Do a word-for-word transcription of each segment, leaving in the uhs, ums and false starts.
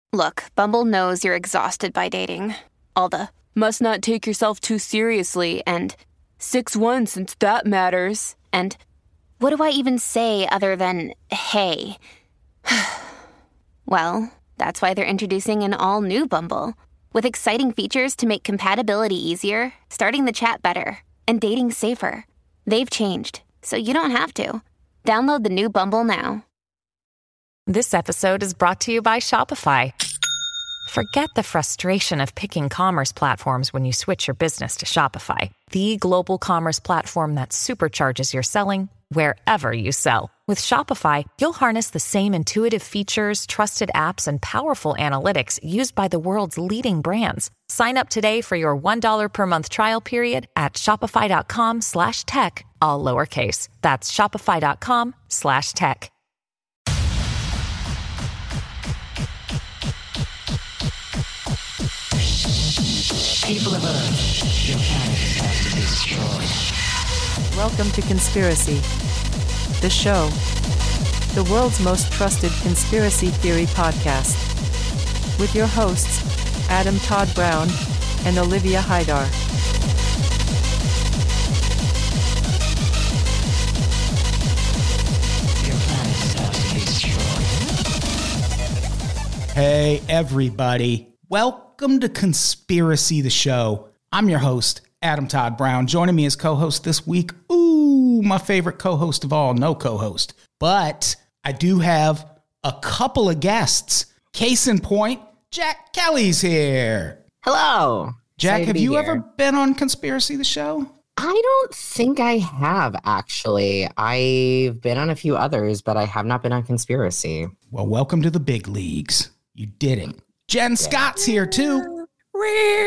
Look, Bumble knows you're exhausted by dating. All the must not take yourself too seriously and six one since that matters. And what do I even say other than hey? Well, that's why they're introducing an all-new Bumble with exciting features to make compatibility easier, starting the chat better, and dating safer. They've changed, so you don't have to. Download the new Bumble now. This episode is brought to you by Shopify. Forget the frustration of picking commerce platforms when you switch your business to Shopify, the global commerce platform that supercharges your selling wherever you sell. With Shopify, you'll harness the same intuitive features, trusted apps, and powerful analytics used by the world's leading brands. Sign up today for your one dollar per month trial period at shopify.com slash tech, all lowercase. That's shopify.com slash tech. People of Earth, your planet has to be destroyed. Welcome to Conspiracy, the show, the world's most trusted conspiracy theory podcast, with your hosts, Adam Todd Brown and Olivia Haidar. Your planet has to be destroyed. Hey, everybody. Welcome to Conspiracy, the show. I'm your host, Adam Todd Brown. Joining me as co-host this week, ooh, my favorite co-host of all, no co-host. But I do have a couple of guests. Case in point, Jack Kelly's here. Hello. Jack, Excited have to be you here. ever been on Conspiracy, the show? I don't think I have, actually. I've been on a few others, but I have not been on Conspiracy. Well, welcome to the big leagues. You did it. Jen Scott's here, too. what,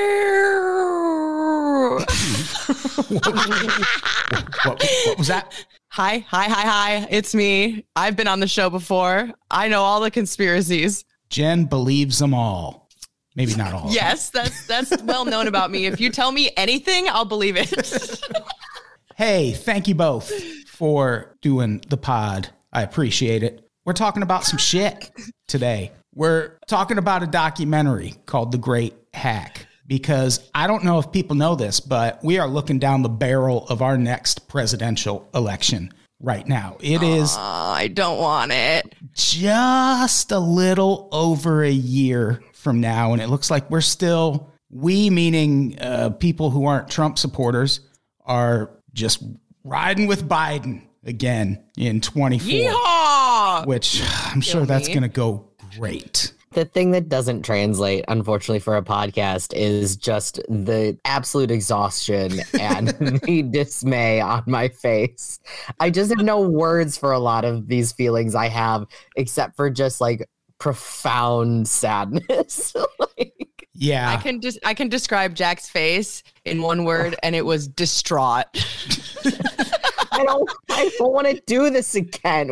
what, what was that? Hi, hi, hi, hi. It's me. I've been on the show before. I know all the conspiracies. Jen believes them all. Maybe not all. Yes, that's that's well known about me. If you tell me anything, I'll believe it. Hey, thank you both for doing the pod. I appreciate it. We're talking about some shit today. We're talking about a documentary called The Great Hack, because I don't know if people know this, but we are looking down the barrel of our next presidential election right now. It is uh, I don't want it. just a little over a year from now, and it looks like we're still, we meaning uh, people who aren't Trump supporters, are just riding with Biden again in twenty-four. Yeehaw! Which I'm Kill sure that's me. going to go great. The thing that doesn't translate, unfortunately, for a podcast is just the absolute exhaustion and the dismay on my face. I just have no words for a lot of these feelings I have, except for just like profound sadness. like, Yeah. I can just I can describe Jack's face in one word, and it was distraught. I don't, I don't want to do this again.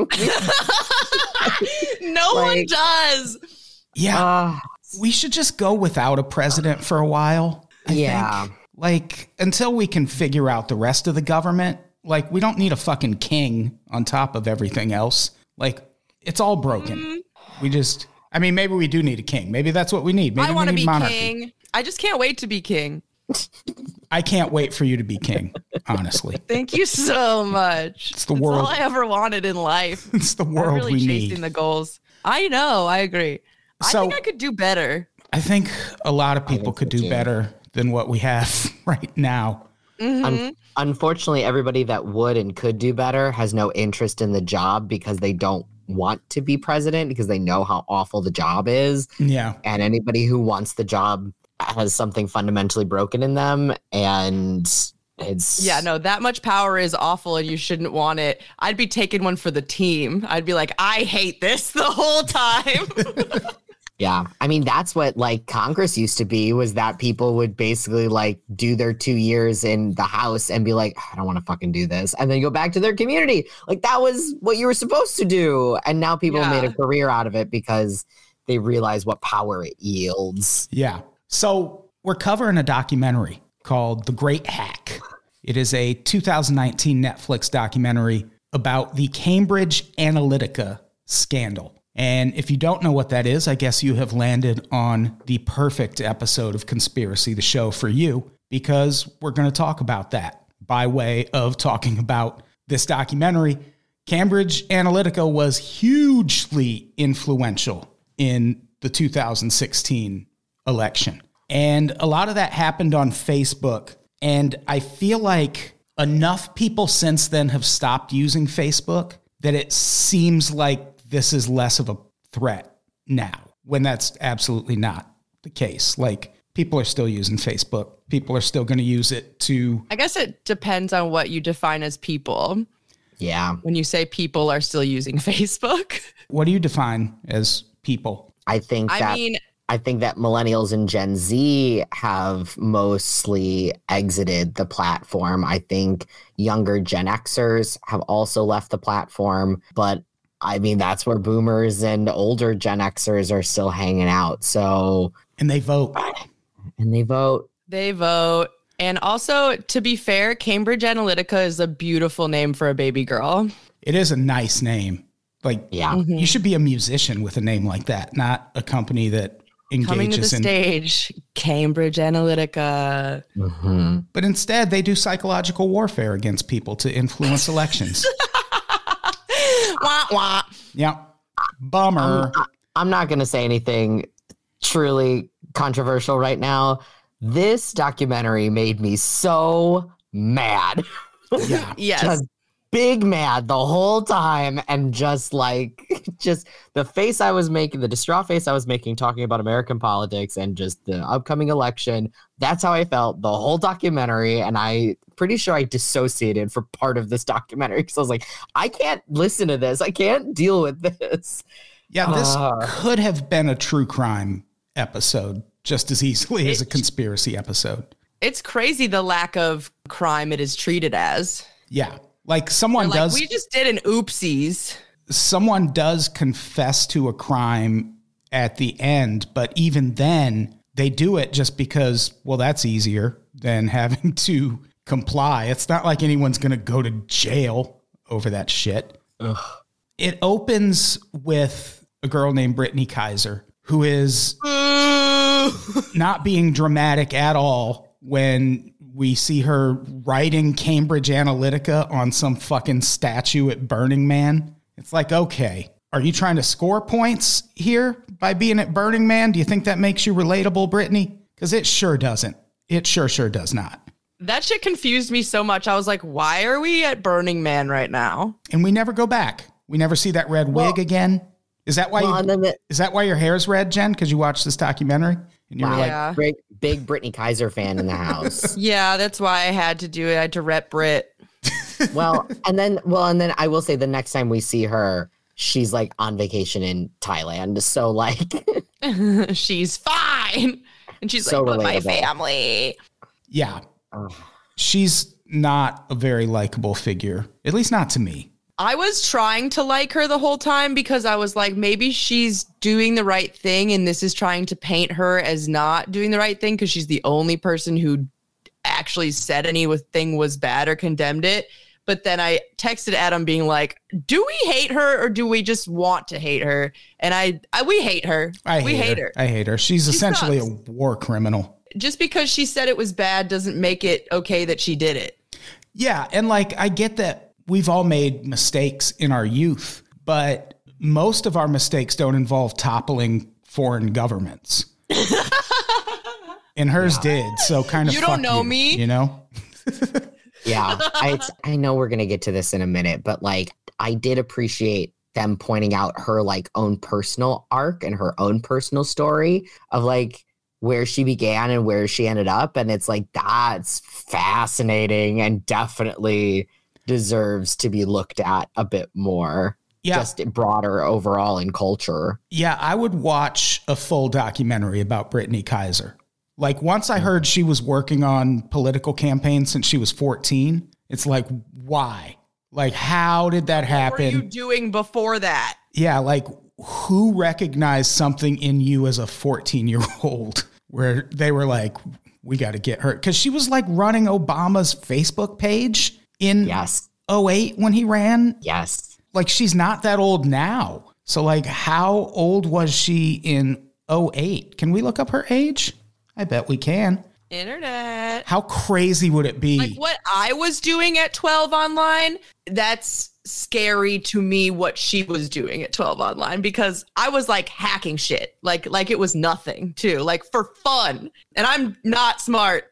No one Like- does. Yeah. Uh, We should just go without a president for a while. I Yeah. think. Like, until we can figure out the rest of the government. Like, we don't need a fucking king on top of everything else. Like, it's all broken. Mm-hmm. We just, I mean, maybe we do need a king. Maybe that's what we need. Maybe I want we to need be monarchy. king. I just can't wait to be king. I can't wait for you to be king, honestly. Thank you so much. It's the That's world. all I ever wanted in life. It's the I'm world really we chasing need. the goals. I know. I agree. I So- think I could do better. I think a lot of people think could so, do too. better than what we have right now. un- unfortunately, everybody that would and could do better has no interest in the job because they don't want to be president because they know how awful the job is. Yeah. And anybody who wants the job has something fundamentally broken in them, and it's Yeah, no, that much power is awful and you shouldn't want it. I'd be taking one for the team. I'd be like, I hate this the whole time. Yeah. I mean, that's what like Congress used to be, was that people would basically like do their two years in the House and be like, I don't want to fucking do this. And then go back to their community. Like that was what you were supposed to do. And now people Yeah. made a career out of it because they realize what power it yields. Yeah. So we're covering a documentary called The Great Hack. It is a two thousand nineteen Netflix documentary about the Cambridge Analytica scandal. And if you don't know what that is, I guess you have landed on the perfect episode of Conspiracy, the show for you, because we're going to talk about that by way of talking about this documentary. Cambridge Analytica was hugely influential in the two thousand sixteen election. And a lot of that happened on Facebook. And I feel like enough people since then have stopped using Facebook that it seems like this is less of a threat now, when that's absolutely not the case. Like, people are still using Facebook. People are still going to use it to... I guess it depends on what you define as people. Yeah. When you say people are still using Facebook. What do you define as people? I think that... I mean... I think that millennials and Gen Z have mostly exited the platform. I think younger Gen Xers have also left the platform, but I mean, that's where boomers and older Gen Xers are still hanging out. So, and they vote. And they vote. They vote. And also, to be fair, Cambridge Analytica is a beautiful name for a baby girl. It is a nice name. Like, yeah, Mm-hmm. you should be a musician with a name like that, not a company that engages Coming to the in stage, Cambridge Analytica. Mm-hmm. But instead, they do psychological warfare against people to influence elections. Wah, wah. Yeah. Bummer. I'm, I'm not going to say anything truly controversial right now. This documentary made me so mad. Yeah. Yes. Just big mad the whole time, and just like just the face I was making, the distraught face I was making talking about American politics and just the upcoming election. That's how I felt the whole documentary, and I pretty sure I dissociated for part of this documentary because I was like, I can't listen to this. I can't deal with this. Yeah, this Uh. could have been a true crime episode just as easily as a conspiracy episode. It's crazy the lack of crime it is treated as. Yeah. Like someone Like, does we just did an oopsies. someone does confess to a crime at the end, but even then they do it just because, well, that's easier than having to comply. It's not like anyone's going to go to jail over that shit. Ugh. It opens with a girl named Brittany Kaiser, who is not being dramatic at all when we see her writing Cambridge Analytica on some fucking statue at Burning Man. It's like, okay, are you trying to score points here by being at Burning Man? Do you think that makes you relatable, Brittany? Because it sure doesn't. It sure, sure does not. That shit confused me so much. I was like, why are we at Burning Man right now? And we never go back. We never see that red Well- wig again. Is that why? Well, you, and then the- is that why your hair's red, Jen? Because you watched this documentary and you were Wow. like, Yeah. Big, big Brittany Kaiser fan in the house. Yeah, that's why I had to do it. I had to rep Brit. Well, and then, well, and then I will say the next time we see her, she's like on vacation in Thailand. So like, She's fine. And she's So like, but my relatable. family. yeah, ugh. she's not a very likable figure, at least not to me. I was trying to like her the whole time because I was like, maybe she's doing the right thing and this is trying to paint her as not doing the right thing because she's the only person who actually said anything was bad or condemned it. But then I texted Adam being like, do we hate her or do we just want to hate her? And I, I we hate her. I we hate, hate her. her. I hate her. She's She essentially sucks. a war criminal. Just because she said it was bad doesn't make it okay that she did it. Yeah, and like I get that we've all made mistakes in our youth, but most of our mistakes don't involve toppling foreign governments. And hers did, so kind of You don't fuck know you, me. You know? Yeah, I I know we're gonna get to this in a minute, but like I did appreciate them pointing out her like own personal arc and her own personal story of like where she began and where she ended up, and it's like that's fascinating and definitely deserves to be looked at a bit more. Yeah. Just broader overall in culture. Yeah, I would watch a full documentary about Brittany Kaiser. Like once I heard she was working on political campaigns since she was fourteen, it's like, why? Like, how did that What were you happen? doing before that? Yeah, like who recognized something in you as a fourteen year old where they were like, we got to get her? Because she was like running Obama's Facebook page in Yes. oh eight when he ran. Yes. Like she's not that old now. So, like, how old was she in oh eight? Can we look up her age? I bet we can. Internet. How crazy would it be? Like what I was doing at twelve online, that's scary to me what she was doing at twelve online, because I was like hacking shit. Like like it was nothing too, like for fun. And I'm not smart.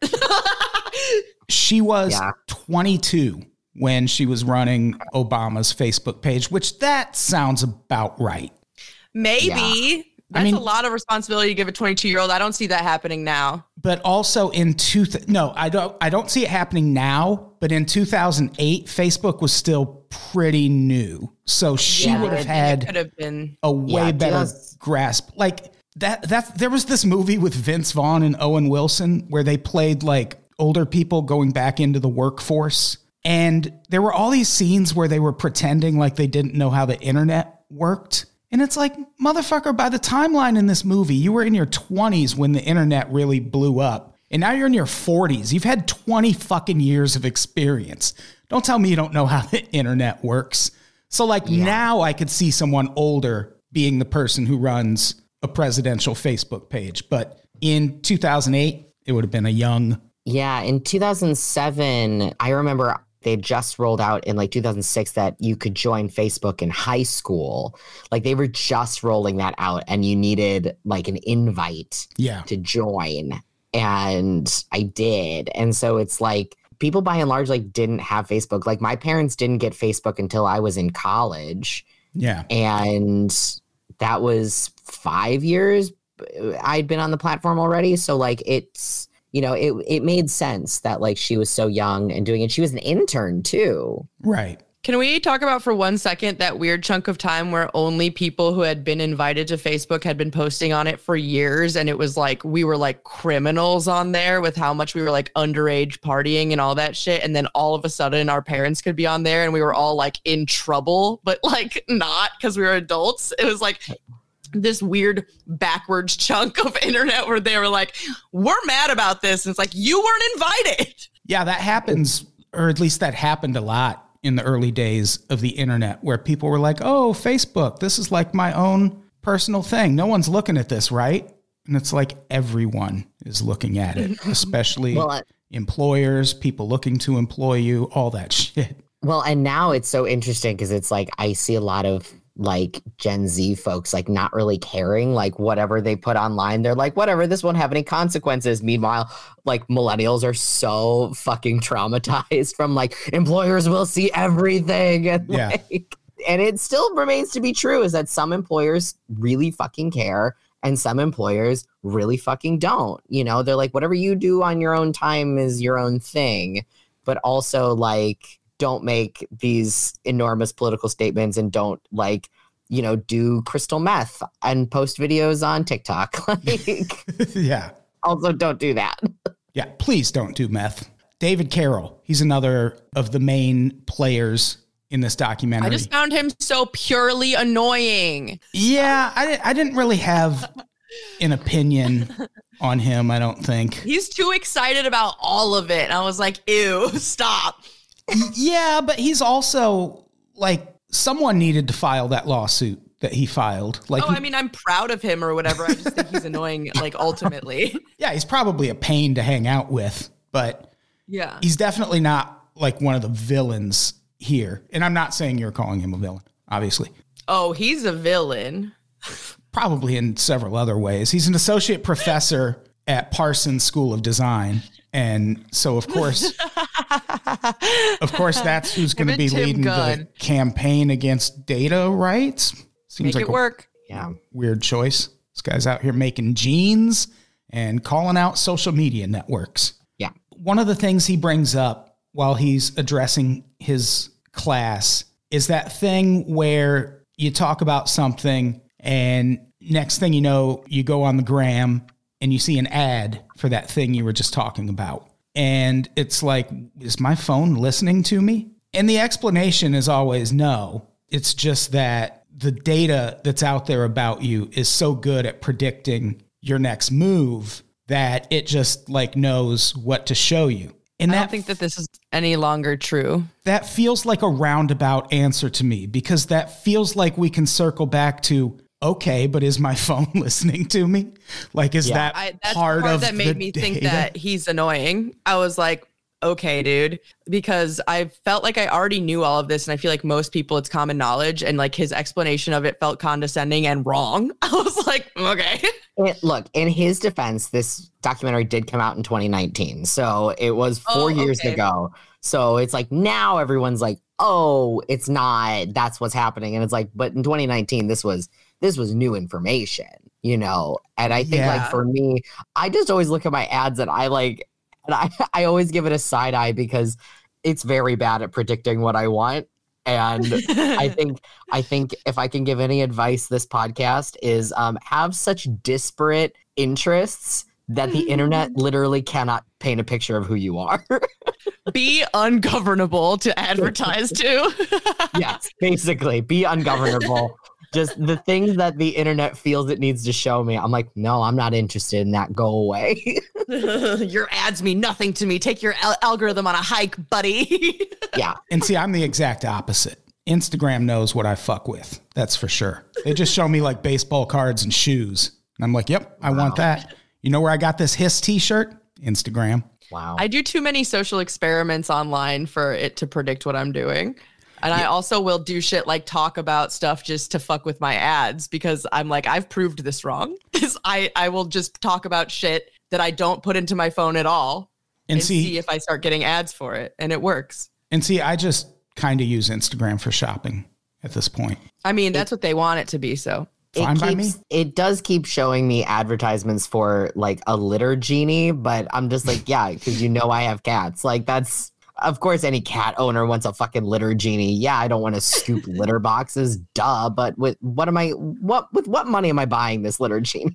She was Yeah. twenty-two when she was running Obama's Facebook page, which that sounds about right. Maybe. Yeah. That's I mean- a lot of responsibility to give a twenty-two-year-old. I don't see that happening now. But also in two, th- no, I don't. I don't see it happening now. But in two thousand eight, Facebook was still pretty new, so she Yeah, would have it- had it could have been. a way Yeah, better just- grasp. Like that. That there was this movie with Vince Vaughn and Owen Wilson where they played like older people going back into the workforce, and there were all these scenes where they were pretending like they didn't know how the internet worked. And it's like, motherfucker, by the timeline in this movie, you were in your twenties when the internet really blew up. And now you're in your forties. You've had twenty fucking years of experience. Don't tell me you don't know how the internet works. So, like, now I could see someone older being the person who runs a presidential Facebook page. But in two thousand eight, it would have been a young. Yeah, in two thousand seven, I remember they just rolled out in like two thousand six that you could join Facebook in high school. Like they were just rolling that out and you needed like an invite Yeah. to join. And I did. And so it's like people by and large like didn't have Facebook. Like my parents didn't get Facebook until I was in college. Yeah. And that was five years I'd been on the platform already. So like it's, you know, it it made sense that like she was so young and doing it. She was an intern too. Right. Can we talk about for one second that weird chunk of time where only people who had been invited to Facebook had been posting on it for years, and it was like we were like criminals on there with how much we were like underage partying and all that shit, and then all of a sudden our parents could be on there and we were all like in trouble, but like not because we were adults. It was like this weird backwards chunk of internet where they were like, we're mad about this. And it's like, you weren't invited. Yeah, that happens, or at least that happened a lot in the early days of the internet where people were like, oh, Facebook, this is like my own personal thing. No one's looking at this, right? And it's like everyone is looking at it, especially Well, I- employers, people looking to employ you, all that shit. Well, and now it's so interesting because it's like I see a lot of like Gen Z folks like not really caring, like whatever they put online, they're like, whatever, this won't have any consequences. Meanwhile, like millennials are so fucking traumatized from like employers will see everything. And, Yeah. like, and it still remains to be true is that some employers really fucking care and some employers really fucking don't. You know, they're like, whatever you do on your own time is your own thing. But also like, don't make these enormous political statements and don't like, you know, do crystal meth and post videos on TikTok. Like, Yeah. also don't do that. Yeah. Please don't do meth. David Carroll, he's another of the main players in this documentary. I just found him so purely annoying. Yeah, I, di- I didn't really have an opinion on him, I don't think. He's too excited about all of it. And I was like, ew, stop. Yeah, but he's also like someone needed to file that lawsuit that he filed. Like, Oh, I mean, I'm proud of him or whatever. I just think he's annoying, like, ultimately. yeah, he's probably a pain to hang out with, but Yeah. he's definitely not like one of the villains here. And I'm not saying you're calling him a villain, obviously. Oh, he's a villain. Probably in several other ways. He's an associate professor at Parsons School of Design. And so, of course, of course, that's who's going to Him be and Tim leading Gunn. the campaign against data rights. Seems Make like it a work. Yeah. weird choice. This guy's out here making jeans and calling out social media networks. Yeah. One of the things he brings up while he's addressing his class is that thing where you talk about something and next thing you know, you go on the gram and you see an ad for that thing you were just talking about. And it's like, is my phone listening to me? And the explanation is always no. It's just that the data that's out there about you is so good at predicting your next move that it just like knows what to show you. And I that don't think that this is any longer true. That feels like a roundabout answer to me, because that feels like we can circle back to, okay, but is my phone listening to me? Like, is Yeah. that I, that's part the part of that made the me think data? that he's annoying. I was like, okay, dude, because I felt like I already knew all of this. And I feel like most people, it's common knowledge. And like his explanation of it felt condescending and wrong. I was like, okay. It, look, in his defense, this documentary did come out in twenty nineteen. So it was four Oh, years okay. ago. So it's like now everyone's like, oh, it's not, that's what's happening. And it's like, but in twenty nineteen, this was this was new information, you know? And I think Yeah. like for me, I just always look at my ads and I like, and I, I always give it a side eye because it's very bad at predicting what I want. And I think I think if I can give any advice this podcast is um, have such disparate interests that the internet literally cannot paint a picture of who you are. Be ungovernable to advertise to. Yes, basically, be ungovernable. Just the things that the internet feels it needs to show me. I'm like, no, I'm not interested in that. Go away. Your ads mean nothing to me. Take your al- algorithm on a hike, buddy. Yeah. And see, I'm the exact opposite. Instagram knows what I fuck with. That's for sure. They just show me like baseball cards and shoes. And I'm like, yep, I want that. You know where I got this Hiss t-shirt? Instagram. Wow. I do too many social experiments online for it to predict what I'm doing. And I also will do shit like talk about stuff just to fuck with my ads because I'm like, I've proved this wrong. Because I, I will just talk about shit that I don't put into my phone at all And, and see, see if I start getting ads for it. And it works. and see, I just kind of use Instagram for shopping at this point. I mean, that's what they want it to be. So Fine it by keeps, me. It does keep showing me advertisements for like a litter genie, but I'm just like, yeah, because you know I have cats. Like that's, of course, any cat owner wants a fucking litter genie. Yeah, I don't want to scoop litter boxes, duh. But with what am I? What with what money am I buying this litter genie?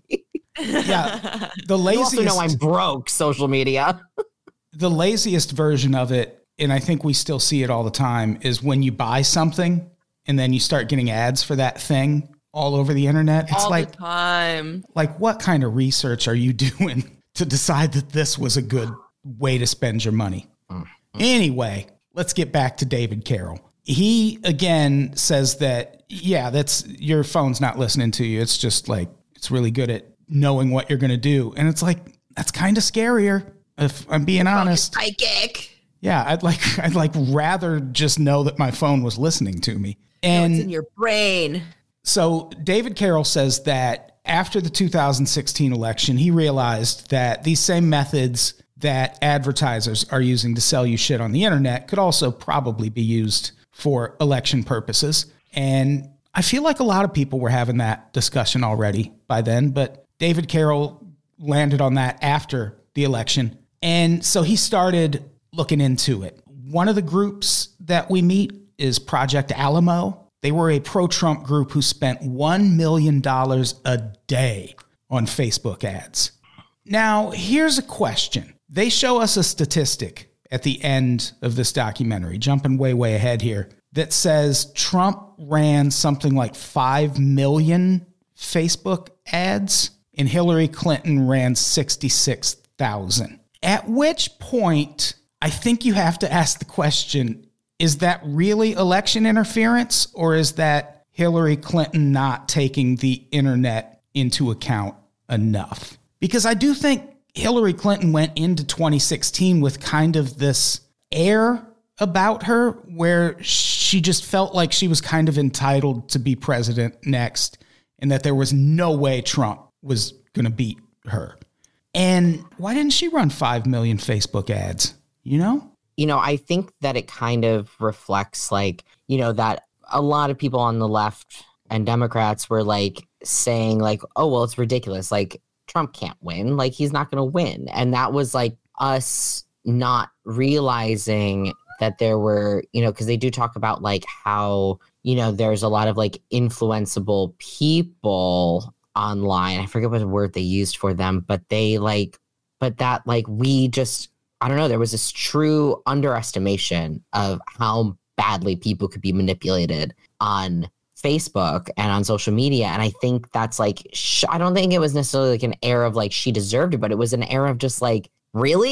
Yeah, the You also laziest, know I'm broke. Social media. the laziest version of it, and I think we still see it all the time, is when you buy something and then you start getting ads for that thing all over the internet. It's all like, the time. like, what kind of research are you doing to decide that this was a good way to spend your money? Anyway, let's get back to David Carroll. He again says that, yeah, that's your phone's not listening to you. It's just like, it's really good at knowing what you're going to do. And it's like, that's kind of scarier if I'm being honest. Psychic. Yeah, I'd like, I'd like rather just know that my phone was listening to me. And It's in your brain. so David Carroll says that after the two thousand sixteen election, he realized that these same methods that advertisers are using to sell you shit on the internet could also probably be used for election purposes. And I feel like a lot of people were having that discussion already by then, but David Carroll landed on that after the election. And so he started looking into it. One of the groups that we meet is Project Alamo. They were a pro-Trump group who spent one million dollars a day on Facebook ads. Now, here's a question. They show us a statistic at the end of this documentary, jumping way, way ahead here, that says Trump ran something like five million Facebook ads and Hillary Clinton ran sixty-six thousand. At which point, I think you have to ask the question, is that really election interference, or is that Hillary Clinton not taking the internet into account enough? Because I do think Hillary Clinton went into twenty sixteen with kind of this air about her where she just felt like she was kind of entitled to be president next and that there was no way Trump was going to beat her. And why didn't she run five million Facebook ads? You know? You know, I think that it kind of reflects like, you know, that a lot of people on the left and Democrats were like saying like, oh, well, it's ridiculous. Like Trump can't win. Like he's not going to win. And that was like us not realizing that there were, you know, because they do talk about like how, you know, there's a lot of like influenceable people online. I forget what word they used for them, but they like, but that like we just, I don't know, there was this true underestimation of how badly people could be manipulated on Facebook and on social media. And I think that's like, sh- I don't think it was necessarily like an air of like she deserved it, but it was an air of just like, really?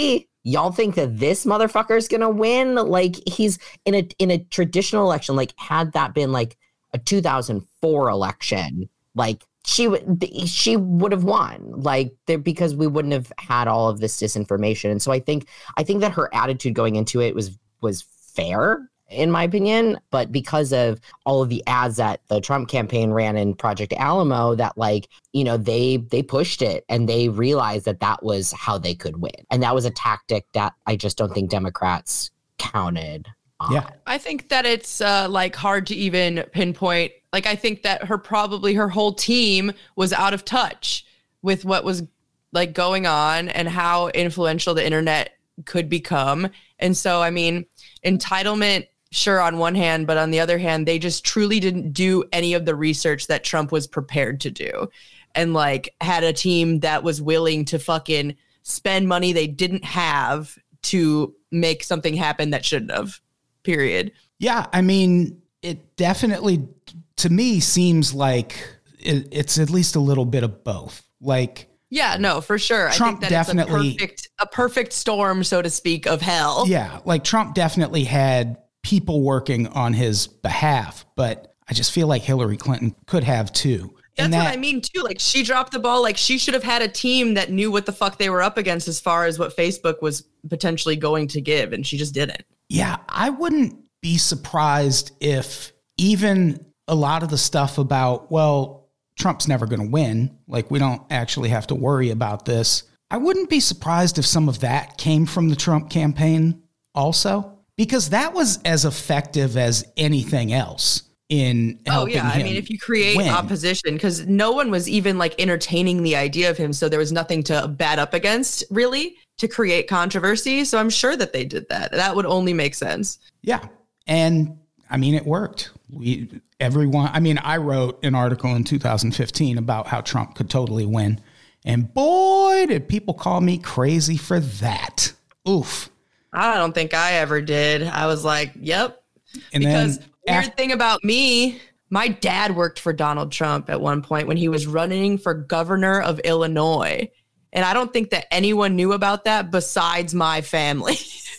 y'all think that this motherfucker is gonna win? Like, he's in a in a traditional election. Like, had that been like a two thousand four election, like she would she would have won. Like, there, because we wouldn't have had all of this disinformation. And so I think I think that her attitude going into it was was fair, in my opinion, but because of all of the ads that the Trump campaign ran in Project Alamo, that, like, you know, they they pushed it and they realized that that was how they could win. And that was a tactic that I just don't think Democrats counted on. Yeah. I think that it's uh, like hard to even pinpoint. Like, I think that her probably her whole team was out of touch with what was like going on and how influential the internet could become. And so, I mean, entitlement, sure, on one hand, but on the other hand, they just truly didn't do any of the research that Trump was prepared to do, and like had a team that was willing to fucking spend money they didn't have to make something happen that shouldn't have, period. Yeah, I mean, it definitely, to me, seems like it, it's at least a little bit of both. Like, yeah, no, for sure. Trump I think that definitely, it's a perfect, a perfect storm, so to speak, of hell. Yeah, like Trump definitely had people working on his behalf, but I just feel like Hillary Clinton could have too. That's and that, what I mean too. Like, she dropped the ball. Like, she should have had a team that knew what the fuck they were up against as far as what Facebook was potentially going to give, and she just didn't. Yeah, I wouldn't be surprised if even a lot of the stuff about, well, Trump's never going to win, like, we don't actually have to worry about this. I wouldn't be surprised if some of that came from the Trump campaign also, because that was as effective as anything else in helping him. Oh yeah, I mean, if you create win. opposition, because no one was even like entertaining the idea of him, so there was nothing to bat up against really to create controversy. So I'm sure that they did that. That would only make sense. Yeah, and I mean, it worked. We everyone. I mean, I wrote an article in two thousand fifteen about how Trump could totally win, and boy, did people call me crazy for that. Oof. I don't think I ever did. I was like, yep. And because then weird after, thing about me, my dad worked for Donald Trump at one point when he was running for governor of Illinois. And I don't think that anyone knew about that besides my family.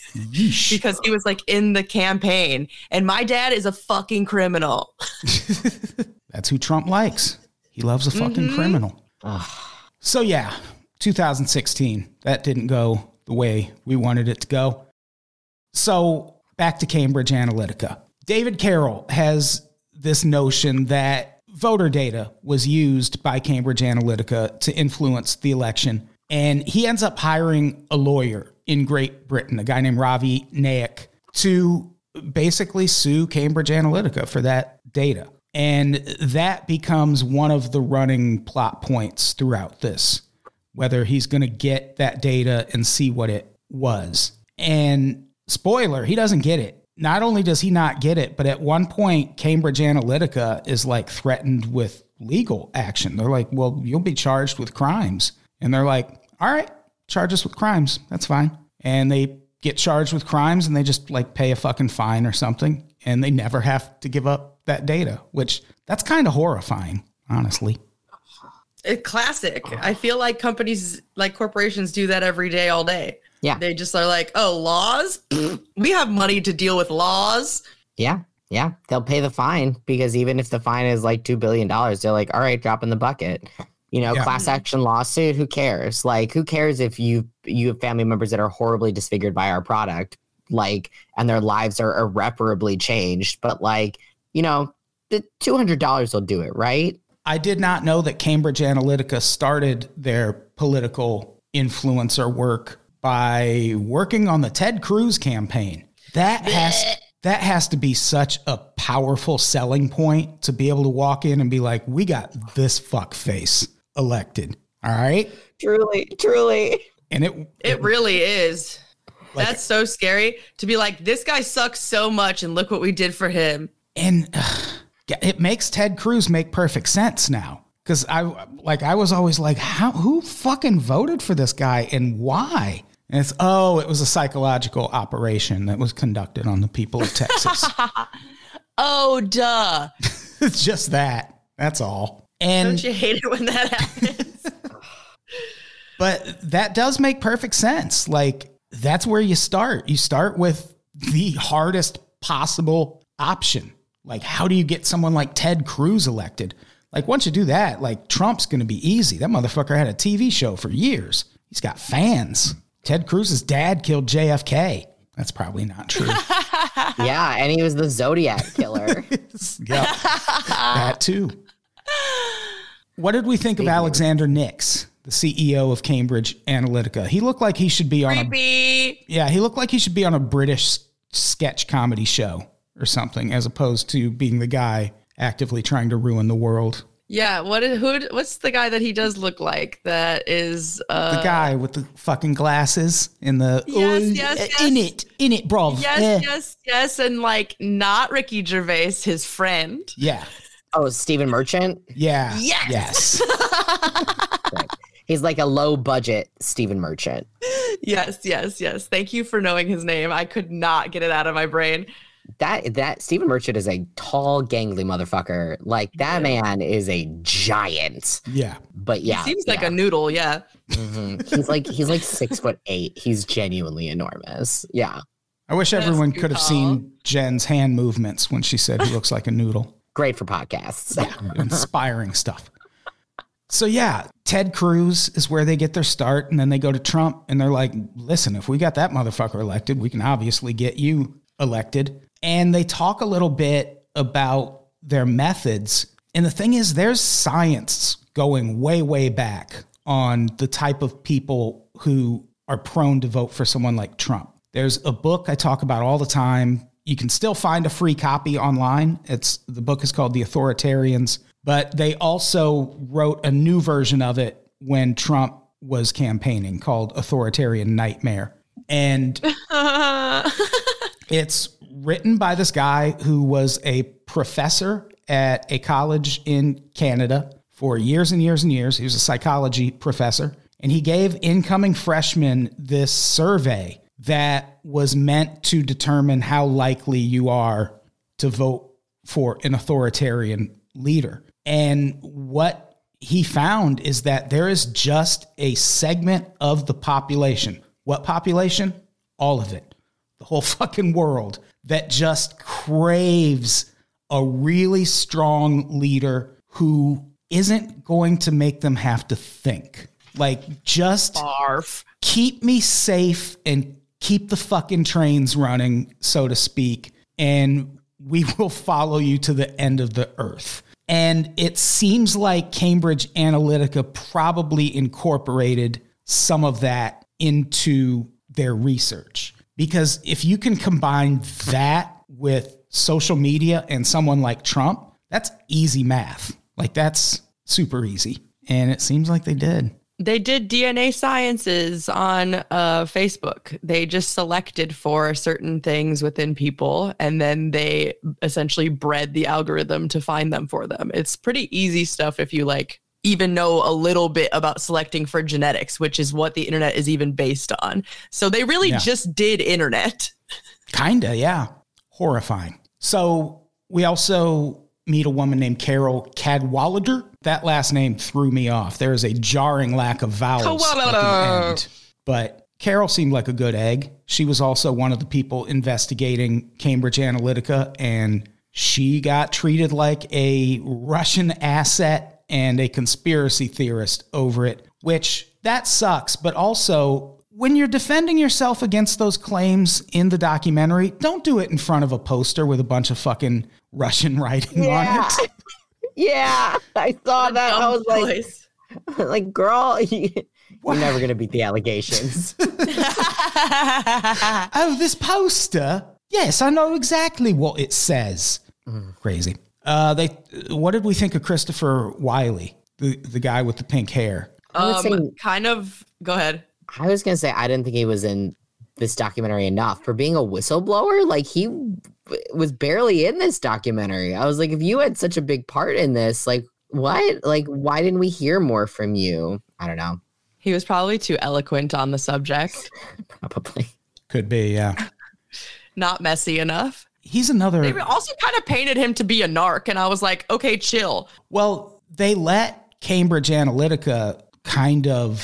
Because he was like in the campaign. And my dad is a fucking criminal. That's who Trump likes. He loves a fucking Mm-hmm. criminal. So yeah, two thousand sixteen, that didn't go the way we wanted it to go. So back to Cambridge Analytica. David Carroll has this notion that voter data was used by Cambridge Analytica to influence the election. And he ends up hiring a lawyer in Great Britain, a guy named Ravi Naik, to basically sue Cambridge Analytica for that data. And that becomes one of the running plot points throughout this, whether he's going to get that data and see what it was. And spoiler, he doesn't get it. Not only does he not get it, but at one point, Cambridge Analytica is like threatened with legal action. They're like, well, you'll be charged with crimes. And they're like, all right, charge us with crimes. That's fine. And they get charged with crimes and they just like pay a fucking fine or something. And they never have to give up that data, which that's kind of horrifying, honestly. It's classic. I feel like companies, like corporations, do that every day, all day. Yeah. They just are like, oh, laws? Pfft, we have money to deal with laws. Yeah. Yeah. They'll pay the fine because even if the fine is like two billion dollars, they're like, all right, drop in the bucket. You know, Yeah. class action lawsuit, who cares? Like, who cares if you you have family members that are horribly disfigured by our product, like, and their lives are irreparably changed. But like, you know, the two hundred dollars will do it, right? I did not know that Cambridge Analytica started their political influencer work by working on the Ted Cruz campaign. That has that has to be such a powerful selling point to be able to walk in and be like, we got this fuckface elected. All right. Truly, truly. And it It really is. Like- That's so scary to be like, this guy sucks so much and look what we did for him. And uh, it makes Ted Cruz make perfect sense now. Because I like I was always like, how who fucking voted for this guy and why? And it's oh, it was a psychological operation that was conducted on the people of Texas. Oh, duh. It's just that. That's all. And Don't you hate it when that happens? but that does make perfect sense. Like that's where you start. You start with the hardest possible option. Like, how do you get someone like Ted Cruz elected? Like, once you do that, like, Trump's going to be easy. That motherfucker had a T V show for years. He's got fans. Ted Cruz's dad killed J F K. That's probably not true. Yeah, and he was the Zodiac killer. Yep. That too. What did we think of Alexander Nix, the C E O of Cambridge Analytica? He looked like he should be on Creepy. a Yeah, he looked like he should be on a British sketch comedy show or something, as opposed to being the guy actively trying to ruin the world. Yeah, what is who? What's the guy that he does look like? That is uh, The guy with the fucking glasses in the Yes, oh, yes, in yes. it, in it, bro. Yes, Eh. yes, yes, and like not Ricky Gervais, his friend. Yeah, Oh, Stephen Merchant. yeah, Yes. yes. Right. He's like a low budget Stephen Merchant. Yes, yes, yes. Thank you for knowing his name. I could not get it out of my brain. That that Stephen Merchant is a tall, gangly motherfucker. Like that man is a giant. Yeah. But yeah, he seems like yeah. a noodle. Yeah. Mhm. He's like he's like six foot eight. He's genuinely enormous. Yeah, I wish That's everyone too could have tall. seen Jen's hand movements when she said he looks like a noodle. great for podcasts. Inspiring stuff. So yeah, Ted Cruz is where they get their start, and then they go to Trump, and they're like, listen, if we got that motherfucker elected, we can obviously get you elected. And they talk a little bit about their methods. And the thing is, there's science going way, way back on the type of people who are prone to vote for someone like Trump. There's a book I talk about all the time. You can still find a free copy online. It's the book is called The Authoritarians, but they also wrote a new version of it when Trump was campaigning called Authoritarian Nightmare. And it's written by this guy who was a professor at a college in Canada for years and years and years. He was a psychology professor, and he gave incoming freshmen this survey that was meant to determine how likely you are to vote for an authoritarian leader. And what he found is that there is just a segment of the population. What population? All of it. The whole fucking world that just craves a really strong leader who isn't going to make them have to think. Like, just Barf. keep me safe and keep the fucking trains running, so to speak, and we will follow you to the end of the earth. And it seems like Cambridge Analytica probably incorporated some of that into their research. Because if you can combine that with social media and someone like Trump, that's easy math. Like, that's super easy. And it seems like they did. They did D N A sciences on uh, Facebook. They just selected for certain things within people, and then they essentially bred the algorithm to find them for them. It's pretty easy stuff if you like even know a little bit about selecting for genetics, which is what the internet is even based on. So they really Yeah. just did internet. Kinda, yeah. Horrifying. So we also meet a woman named Carol Cadwalader. That last name threw me off. There is a jarring lack of vowels at the Cadwalader. end. But Carol seemed like a good egg. She was also one of the people investigating Cambridge Analytica, and she got treated like a Russian asset and a conspiracy theorist over it, which that sucks. But also, when you're defending yourself against those claims in the documentary, don't do it in front of a poster with a bunch of fucking Russian writing Yeah. on it. Yeah, I saw that. I was like, Choice. like, girl, you, you're never gonna beat the allegations. Oh, this poster? Yes, I know exactly what it says. Crazy. Uh, they. What did we think of Christopher Wiley, the the guy with the pink hair? I would Um, say- kind of. Go ahead. I was gonna say I didn't think he was in this documentary enough for being a whistleblower. Like he w- was barely in this documentary. I was like, if you had such a big part in this, like what? Like why didn't we hear more from you? I don't know. He was probably too eloquent on the subject, Probably. Could be, yeah. not messy enough. He's another. They also kind of painted him to be a narc, and I was like, okay, chill. Well, they let Cambridge Analytica kind of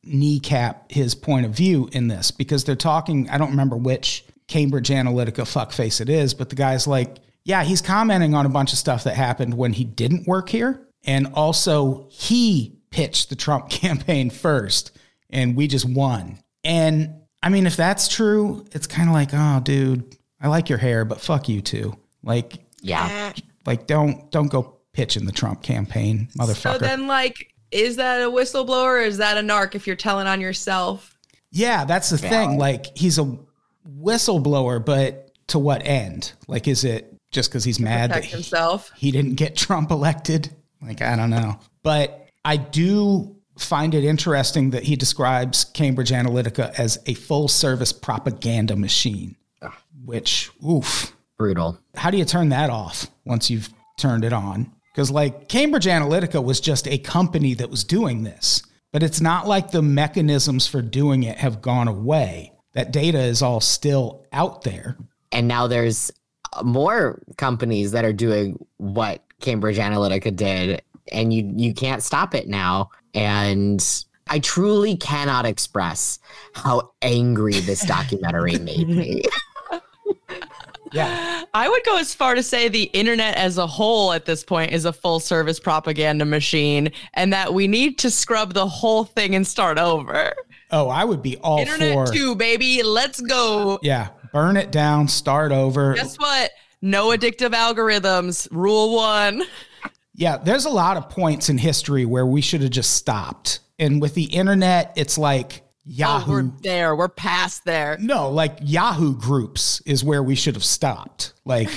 kneecap his point of view in this because they're talking, I don't remember which Cambridge Analytica fuckface it is, but the guy's like, yeah, he's commenting on a bunch of stuff that happened when he didn't work here. And also he pitched the Trump campaign first and we just won. And I mean, if that's true, it's kind of like, oh, dude, I like your hair, but fuck you too. Like, yeah, like don't don't go pitching the Trump campaign, motherfucker. So then, like, is that a whistleblower or is that a narc if you're telling on yourself? Yeah, that's the Yeah. thing. Like, he's a whistleblower, but to what end? Like, is it just because he's mad that Protect he, himself. he didn't get Trump elected? Like, I don't know. But I do find it interesting that he describes Cambridge Analytica as a full-service propaganda machine, which, oof. Brutal. How do you turn that off once you've turned it on? Because, like, Cambridge Analytica was just a company that was doing this, but it's not like the mechanisms for doing it have gone away. That data is all still out there. And now there's more companies that are doing what Cambridge Analytica did, and you you can't stop it now. And I truly cannot express how angry this documentary made me. Yeah. I would go as far to say the internet as a whole at this point is a full service propaganda machine and that we need to scrub the whole thing and start over. Oh, I would be all Internet for two, baby. Let's go. Yeah, burn it down, start over. Guess what? No addictive algorithms. Rule one. Yeah, there's a lot of points in history where we should have just stopped. And with the internet, it's like Yahoo. Oh, we're there. We're past there. No, like Yahoo groups is where we should have stopped. Like,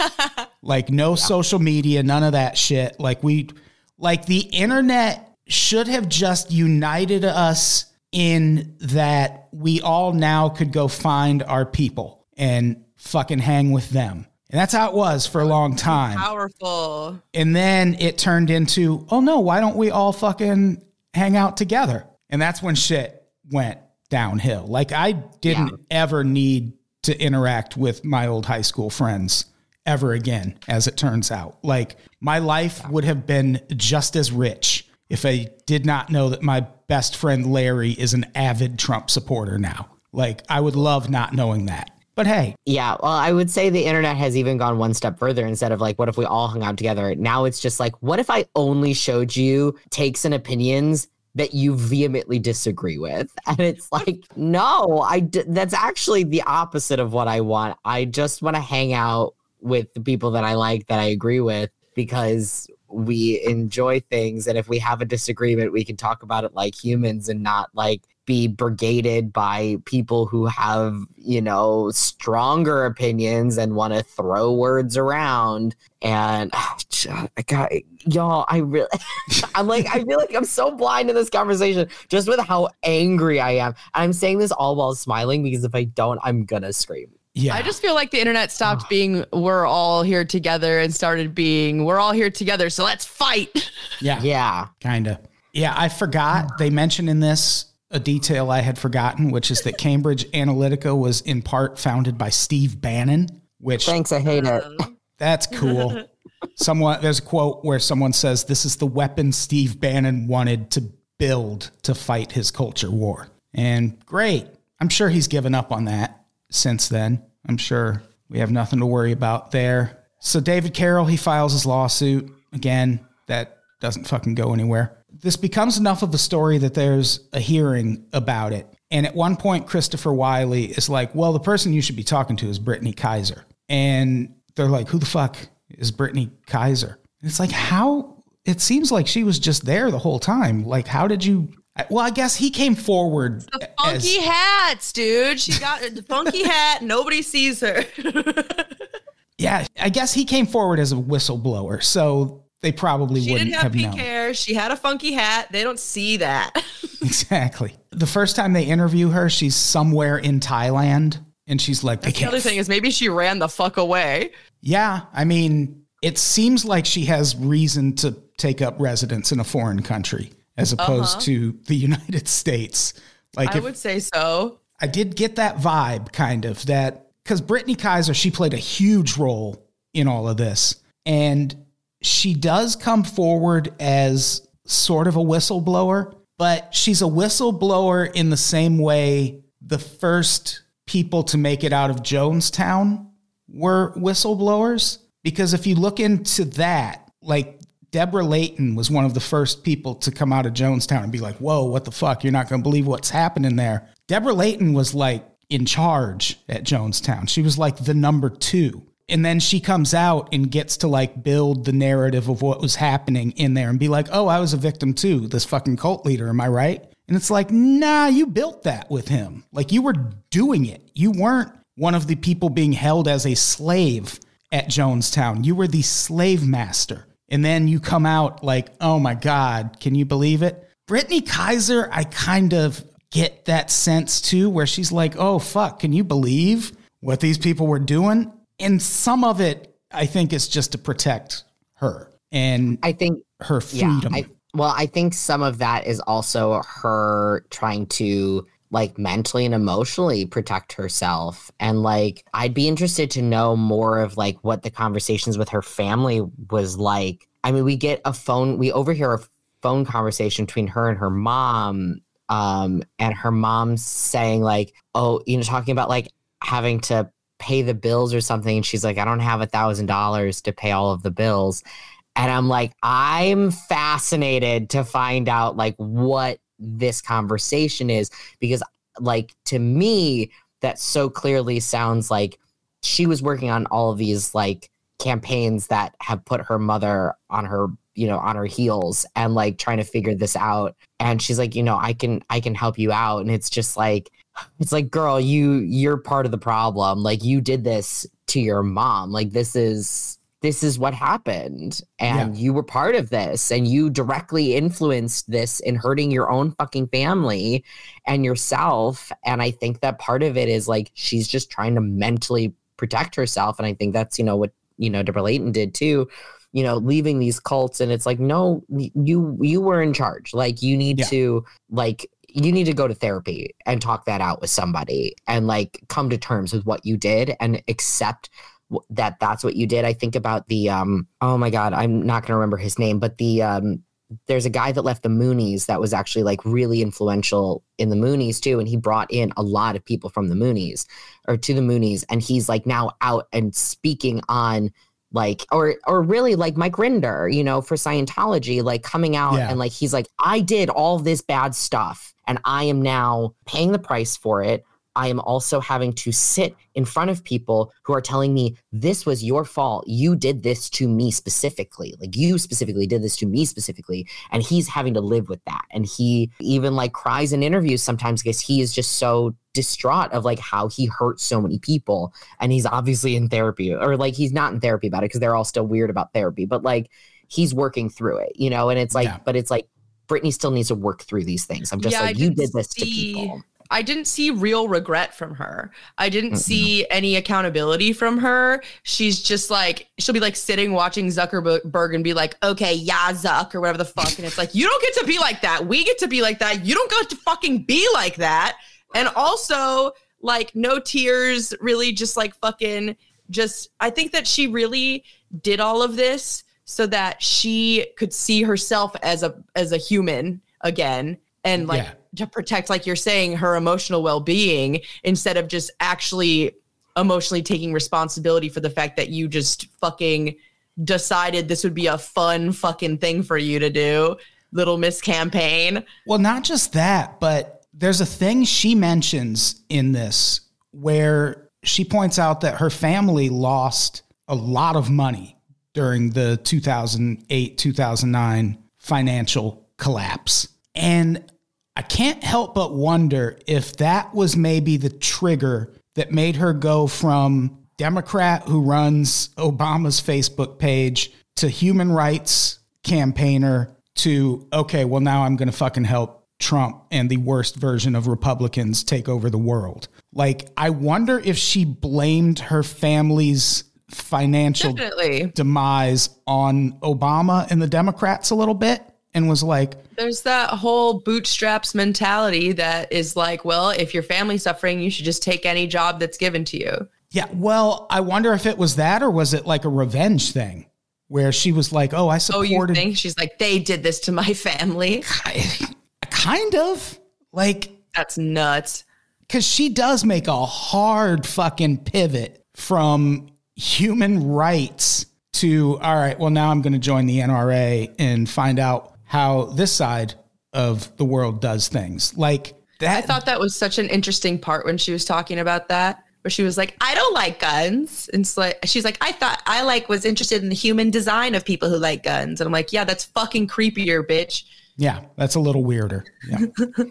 like no social media, none of that shit. Like we, like the internet should have just united us in that we all now could go find our people and fucking hang with them. And that's how it was for a long time. Powerful. And then it turned into, oh no, why don't we all fucking hang out together? And that's when shit went downhill. Like I didn't Yeah. ever need to interact with my old high school friends ever again, as it turns out. Like my life would have been just as rich if I did not know that my best friend Larry is an avid Trump supporter now. Like I would love not knowing that. But hey. Yeah, well, I would say the internet has even gone one step further. Instead of like, what if we all hung out together? Now it's just like, what if I only showed you takes and opinions that you vehemently disagree with? And it's like, no, I d- that's actually the opposite of what I want. I just want to hang out with the people that I like, that I agree with, because we enjoy things. And if we have a disagreement, we can talk about it like humans and not like be brigaded by people who have, you know, stronger opinions and want to throw words around. And I got, y'all, I really, I'm like, I feel like I'm so blind to this conversation just with how angry I am. I'm saying this all while smiling because if I don't, I'm gonna scream. Yeah. I just feel like the internet stopped being we're all here together and started being we're all here together, so let's fight. Yeah. Yeah. Kind of. Yeah, I forgot. They mentioned in this a detail I had forgotten, which is that Cambridge Analytica was in part founded by Steve Bannon, which Thanks, I hate it. that's cool. Someone there's a quote where someone says this is the weapon Steve Bannon wanted to build to fight his culture war. And great. I'm sure he's given up on that since then. I'm sure we have nothing to worry about there. So David Carroll, he files his lawsuit. Again, that doesn't fucking go anywhere. This becomes enough of a story that there's a hearing about it. And at one point, Christopher Wiley is like, well, the person you should be talking to is Brittany Kaiser. And they're like, who the fuck is Brittany Kaiser? And it's like, how? It seems like she was just there the whole time. Like, how did you? Well, I guess he came forward. The funky as, hats, dude. She got the funky hat. Nobody sees her. Yeah, I guess he came forward as a whistleblower. So they probably She wouldn't didn't have have pink known. hair. She had a funky hat. They don't see that. Exactly. The first time they interview her, she's somewhere in Thailand. And she's like, they That's the can't. other thing is maybe she ran the fuck away. Yeah, I mean, it seems like she has reason to take up residence in a foreign country as opposed Uh-huh. to the United States. Like, I if, would say so. I did get that vibe, kind of, that because Brittany Kaiser, she played a huge role in all of this. And she does come forward as sort of a whistleblower, but she's a whistleblower in the same way the first people to make it out of Jonestown were whistleblowers. Because if you look into that, like Deborah Layton was one of the first people to come out of Jonestown and be like, whoa, what the fuck? You're not going to believe what's happening there. Deborah Layton was like in charge at Jonestown. She was like the number two. And then she comes out and gets to like build the narrative of what was happening in there and be like, oh, I was a victim too, this fucking cult leader. Am I right? And it's like, nah, you built that with him. Like you were doing it. You weren't one of the people being held as a slave at Jonestown. You were the slave master. And then you come out like, oh my God, can you believe it? Brittany Kaiser, I kind of get that sense too, where she's like, oh fuck, can you believe what these people were doing? And some of it, I think, is just to protect her and I think her freedom. Yeah, I, well, I think some of that is also her trying to like mentally and emotionally protect herself. And like, I'd be interested to know more of like what the conversations with her family was like. I mean, we get a phone, we overhear a phone conversation between her and her mom. Um, and her mom saying like, oh, you know, talking about like having to pay the bills or something. And she's like, I don't have a thousand dollars to pay all of the bills. And I'm like, I'm fascinated to find out like what this conversation is, because like to me that so clearly sounds like she was working on all of these like campaigns that have put her mother on her, you know, on her heels and like trying to figure this out. And she's like, you know, I can I can help you out. And it's just like, it's like, girl, you you're part of the problem. Like you did this to your mom. Like this is this is what happened, and yeah. you were part of this, and you directly influenced this in hurting your own fucking family and yourself. And I think that part of it is like, she's just trying to mentally protect herself. And I think that's, you know, what, you know, Deborah Layton did too, you know, leaving these cults. And it's like, no, you, you were in charge. Like you need yeah. to like, you need to go to therapy and talk that out with somebody and like come to terms with what you did and accept that that's what you did. I think about the, um, oh my God, I'm not going to remember his name, but the, um, there's a guy that left the Moonies that was actually like really influential in the Moonies too. And he brought in a lot of people from the Moonies or to the Moonies. And he's like now out and speaking on like, or, or really like Mike Rinder, you know, for Scientology, like coming out yeah. and like, he's like, I did all this bad stuff and I am now paying the price for it. I am also having to sit in front of people who are telling me this was your fault. You did this to me specifically. Like you specifically did this to me specifically. And he's having to live with that. And he even like cries in interviews sometimes because he is just so distraught of like how he hurt so many people. And he's obviously in therapy, or like he's not in therapy about it because they're all still weird about therapy, but like he's working through it, you know? And it's like, yeah. but it's like Brittany still needs to work through these things. I'm just yeah, like, you did this see- to people. I didn't see real regret from her. I didn't Mm-mm. see any accountability from her. She's just like, she'll be like sitting watching Zuckerberg and be like, okay, yeah, Zuck, or whatever the fuck. And it's like, you don't get to be like that. We get to be like that. You don't get to fucking be like that. And also like no tears, really just like fucking just, I think that she really did all of this so that she could see herself as a, as a human again. And like, yeah. to protect, like you're saying, her emotional well-being instead of just actually emotionally taking responsibility for the fact that you just fucking decided this would be a fun fucking thing for you to do. Little Miss Campaign. Well, not just that, but there's a thing she mentions in this where she points out that her family lost a lot of money during the two thousand eight, two thousand nine financial collapse. And I can't help but wonder if that was maybe the trigger that made her go from Democrat who runs Obama's Facebook page to human rights campaigner to, okay, well, now I'm going to fucking help Trump and the worst version of Republicans take over the world. Like, I wonder if she blamed her family's financial Definitely. demise on Obama and the Democrats a little bit. And was like, there's that whole bootstraps mentality that is like, well, if your family's suffering, you should just take any job that's given to you. Yeah. Well, I wonder if it was that, or was it like a revenge thing where she was like, oh, I supported. Oh, you think she's like, they did this to my family. I, I kind of like, That's nuts. because she does make a hard fucking pivot from human rights to, all right, well, now I'm going to join the N R A and find out how this side of the world does things. Like that. I thought that was such an interesting part when she was talking about that, where she was like, I don't like guns. And it's like, she's like, I thought I like was interested in the human design of people who like guns. And I'm like, yeah, that's fucking creepier, bitch. Yeah, that's a little weirder. Yeah.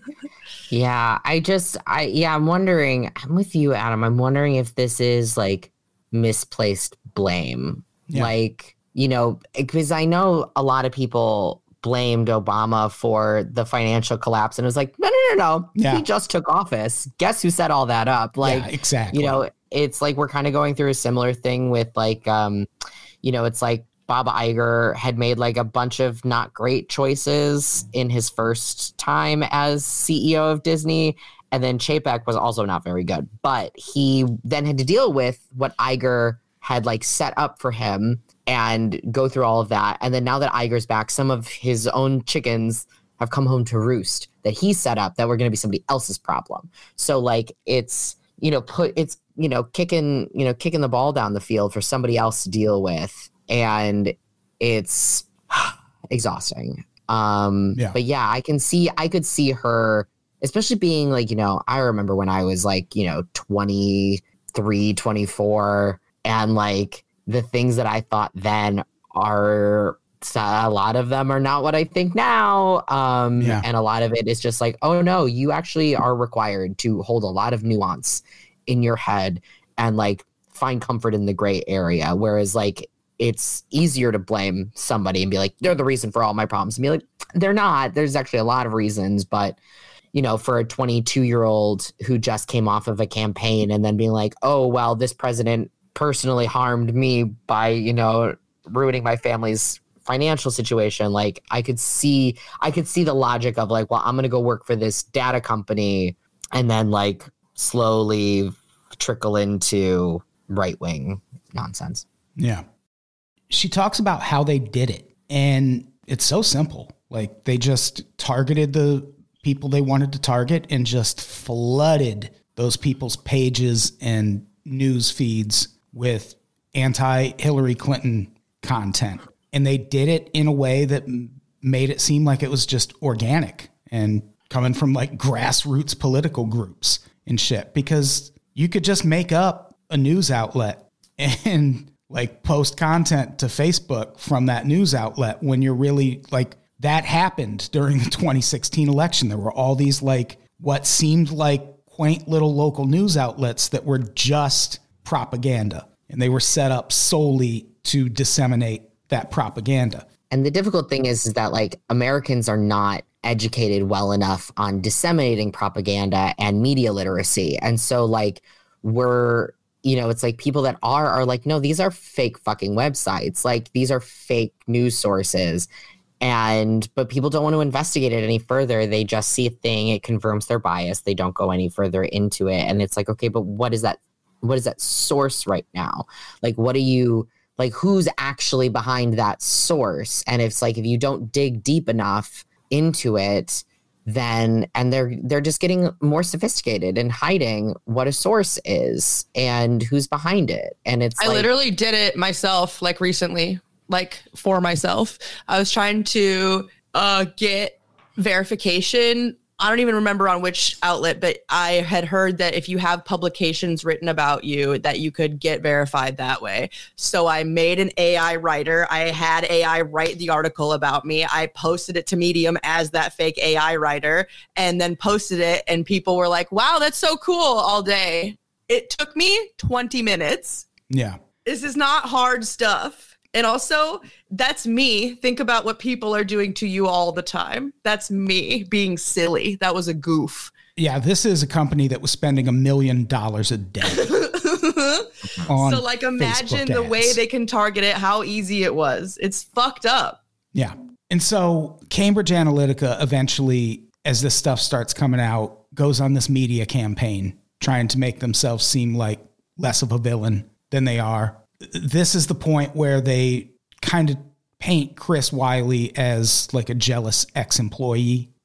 Yeah, I just, I, yeah, I'm wondering, I'm with you, Adam. I'm wondering if this is like misplaced blame. Yeah. Like, you know, because I know a lot of people blamed Obama for the financial collapse and it was like, no, no, no, no. Yeah. He just took office. Guess who set all that up? Like, Yeah, exactly. you know, it's like we're kind of going through a similar thing with like, um, you know, it's like Bob Iger had made like a bunch of not great choices in his first time as C E O of Disney. And then Chapek was also not very good, but he then had to deal with what Iger had like set up for him and go through all of that. And then now that Iger's back, some of his own chickens have come home to roost that he set up that were going to be somebody else's problem. So like it's, you know, put it's, you know, kicking, you know, kicking the ball down the field for somebody else to deal with. And it's exhausting. Um, Yeah. But yeah, I can see, I could see her, especially being like, you know, I remember when I was like, you know, twenty-three, twenty-four, and like the things that I thought then are, a lot of them are not what I think now. Um, Yeah. And a lot of it is just like, oh no, you actually are required to hold a lot of nuance in your head and like find comfort in the gray area. Whereas like, it's easier to blame somebody and be like, they're the reason for all my problems. And be like, they're not. There's actually a lot of reasons. But, you know, for a twenty-two-year-old who just came off of a campaign and then being like, oh, well, this president personally harmed me by, you know, ruining my family's financial situation. Like, I could see, I could see the logic of like, well, I'm going to go work for this data company and then like slowly trickle into right-wing nonsense. Yeah. She talks about how they did it, and it's so simple. Like they just targeted the people they wanted to target and just flooded those people's pages and news feeds with anti-Hillary Clinton content. And they did it in a way that made it seem like it was just organic and coming from like grassroots political groups and shit, because you could just make up a news outlet and like post content to Facebook from that news outlet when you're really like, that happened during the twenty sixteen election. There were all these like what seemed like quaint little local news outlets that were just propaganda, and they were set up solely to disseminate that propaganda. And the difficult thing is, is that like Americans are not educated well enough on disseminating propaganda and media literacy. And so like we're, you know, it's like people that are, are like, no, these are fake fucking websites. Like these are fake news sources. And, but people don't want to investigate it any further. They just see a thing. It confirms their bias. They don't go any further into it. And it's like, okay, but what is that? What is that source right now? Like, what are you, like, who's actually behind that source? And it's like, if you don't dig deep enough into it, then, and they're, they're just getting more sophisticated and hiding what a source is and who's behind it. And it's I like, literally did it myself, like recently, like for myself. I was trying to uh, get verification. I don't even remember on which outlet, but I had heard that if you have publications written about you, that you could get verified that way. So I made an A I writer. I had A I write the article about me. I posted it to Medium as that fake A I writer and then posted it. And people were like, wow, that's so cool all day. It took me twenty minutes. Yeah. This is not hard stuff. And also, that's me. Think about what people are doing to you all the time. That's me being silly. That was a goof. Yeah, this is a company that was spending a million dollars a day. on So, like, imagine Facebook the way ads. they can target it, how easy it was. It's fucked up. Yeah. And so Cambridge Analytica eventually, as this stuff starts coming out, goes on this media campaign trying to make themselves seem like less of a villain than they are. This is the point where they kind of paint Chris Wiley as like a jealous ex-employee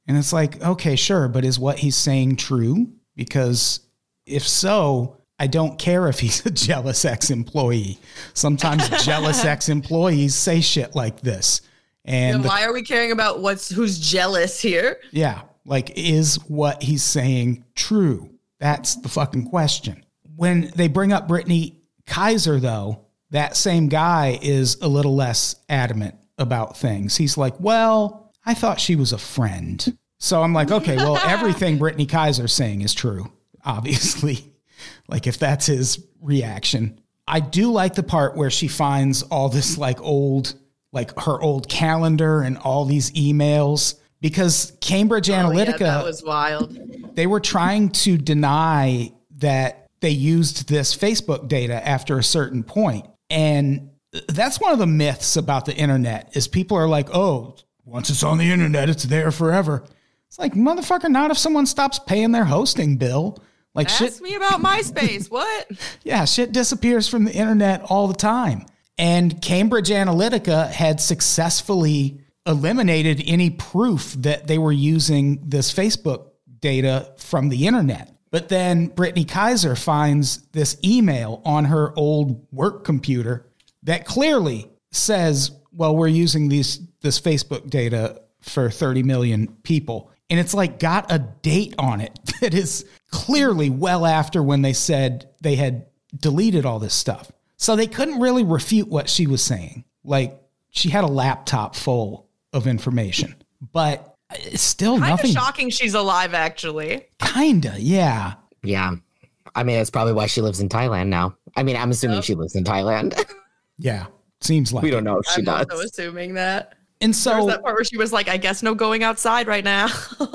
And it's like, okay, sure, but is what he's saying true? Because if so, I don't care if he's a jealous ex-employee. Sometimes jealous ex-employees say shit like this. And Yeah, the- why are we caring about what's who's jealous here? yeah, like, is what he's saying true? That's the fucking question. When they bring up Brittany Kaiser, though, that same guy is a little less adamant about things. He's like, well, I thought she was a friend. So I'm like, okay, well, everything Brittany Kaiser's saying is true, obviously. Like, if that's his reaction. I do like the part where she finds all this like old, like her old calendar and all these emails, because Cambridge Analytica, Oh, yeah, that was wild. they were trying to deny that they used this Facebook data after a certain point. And that's one of the myths about the internet is people are like, oh, once it's on the internet, it's there forever. It's like, motherfucker, not if someone stops paying their hosting bill. Like Ask shit, me about MySpace. What? yeah, shit disappears from the internet all the time. And Cambridge Analytica had successfully eliminated any proof that they were using this Facebook data from the internet. But then Brittany Kaiser finds this email on her old work computer that clearly says, well, we're using these this Facebook data for thirty million people. And it's like got a date on it that is clearly well after when they said they had deleted all this stuff. So they couldn't really refute what she was saying. Like, she had a laptop full of information, but it's still Kind of nothing. shocking she's alive, actually. Kinda, yeah. Yeah. I mean, that's probably why she lives in Thailand now. I mean, I'm assuming Yep. she lives in Thailand. Yeah, seems like We it. don't know if she I'm does. also assuming that. And There was so, that part where she was like, I guess no going outside right now.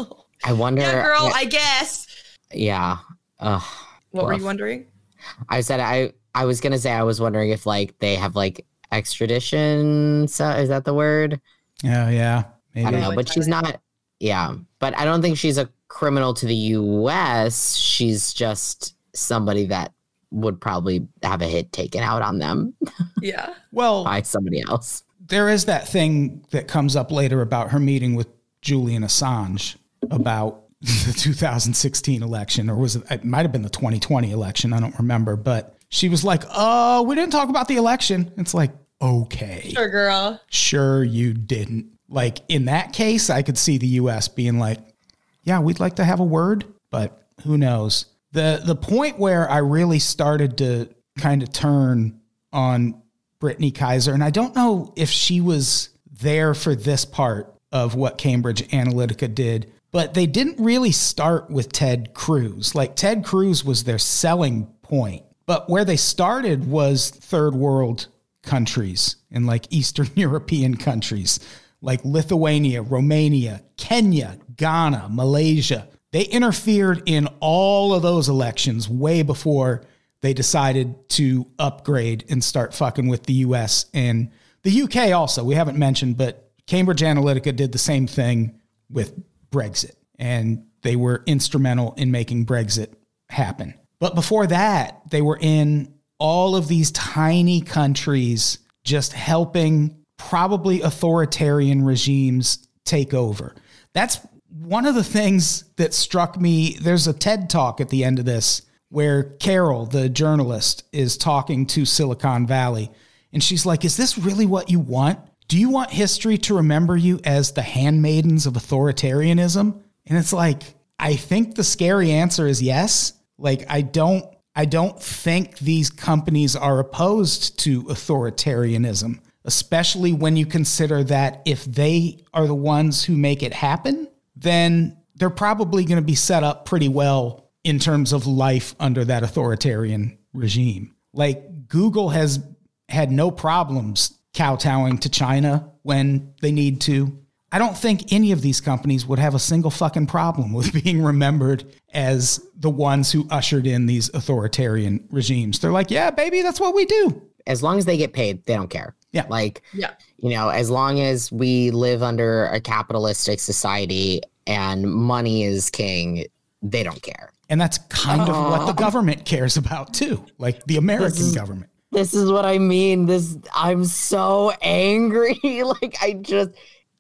I wonder. yeah, girl, yeah, I guess. yeah. Ugh. What were Rough. you wondering? I said I. I was gonna say I was wondering if like they have like extradition. So is that the word? oh yeah, maybe. I don't know, in but she's not. Yeah, but I don't think she's a criminal to the U S. She's just somebody that would probably have a hit taken out on them Yeah. Well, by somebody else. there is that thing that comes up later about her meeting with Julian Assange about the two thousand sixteen election, or was it, it might have been the twenty twenty election. I don't remember, but she was like, oh, we didn't talk about the election. It's like, okay, Sure, girl. sure you didn't. Like in that case, I could see the U S being like, yeah, we'd like to have a word, but who knows? The, the point where I really started to kind of turn on Brittany Kaiser, and I don't know if she was there for this part of what Cambridge Analytica did, but they didn't really start with Ted Cruz. Like Ted Cruz was their selling point, but where they started was third world countries and like Eastern European countries like Lithuania, Romania, Kenya, Ghana, Malaysia. They interfered in all of those elections way before they decided to upgrade and start fucking with the U S and the U K also. We haven't mentioned, but Cambridge Analytica did the same thing with Brexit, and they were instrumental in making Brexit happen. But before that, they were in all of these tiny countries just helping probably authoritarian regimes take over. That's one of the things that struck me. There's a TED Talk at the end of this where Carol, the journalist, is talking to Silicon Valley. And she's like, is this really what you want? Do you want history to remember you as the handmaidens of authoritarianism? And it's like, I think the scary answer is yes. Like, I don't, I don't think these companies are opposed to authoritarianism, especially when you consider that if they are the ones who make it happen, then they're probably going to be set up pretty well in terms of life under that authoritarian regime. Like Google has had no problems kowtowing to China when they need to. I don't think any of these companies would have a single fucking problem with being remembered as the ones who ushered in these authoritarian regimes. They're like, yeah, baby, that's what we do. As long as they get paid, they don't care. Yeah. Like, Yeah. you know, as long as we live under a capitalistic society and money is king, they don't care. And that's kind of what the government cares about too, like the American government. This is what I mean. This I'm so angry. Like I just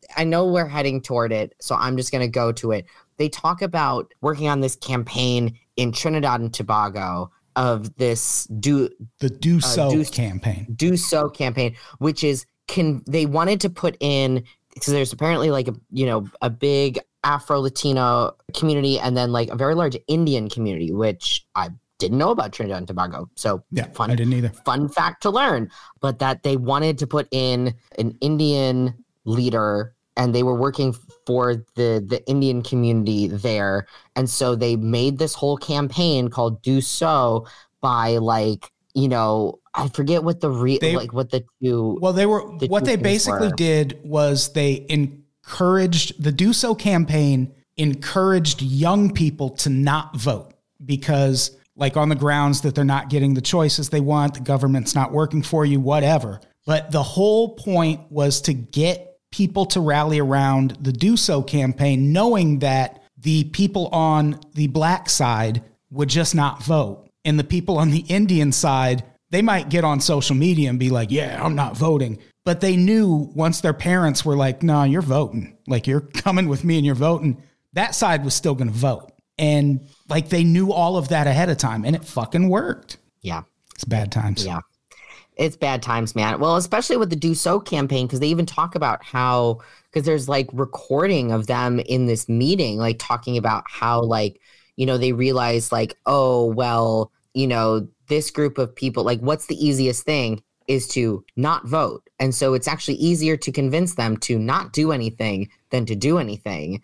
I know we're heading toward it, so I'm just going to go to it. They talk about working on this campaign in Trinidad and Tobago of this do the do so uh, do, campaign. Do so campaign, which is can they wanted to put in because there's apparently like a you know a big Afro-Latino community and then like a very large Indian community, which I didn't know about Trinidad and Tobago. So yeah, fun, I didn't either. Fun fact to learn, but that they wanted to put in an Indian leader and they were working for the, the Indian community there. And so they made this whole campaign called Do So by like, you know, I forget what the re they, like what the two. Well, they were, the what they basically were. did was they encouraged the Do So campaign encouraged young people to not vote because like on the grounds that they're not getting the choices they want, the government's not working for you, whatever. But the whole point was to get people to rally around the Do So campaign, knowing that the people on the black side would just not vote. And the people on the Indian side, they might get on social media and be like, yeah, I'm not voting. But they knew once their parents were like, no, you're voting. Like you're coming with me and you're voting. That side was still going to vote. And like they knew all of that ahead of time and it fucking worked. Yeah. It's bad times. Yeah. It's bad times, man. Well, especially with the Do So campaign, because they even talk about how, because there's like recording of them in this meeting, like talking about how like, you know, they realize like, oh, well, you know, this group of people, like what's the easiest thing is to not vote. And so it's actually easier to convince them to not do anything than to do anything.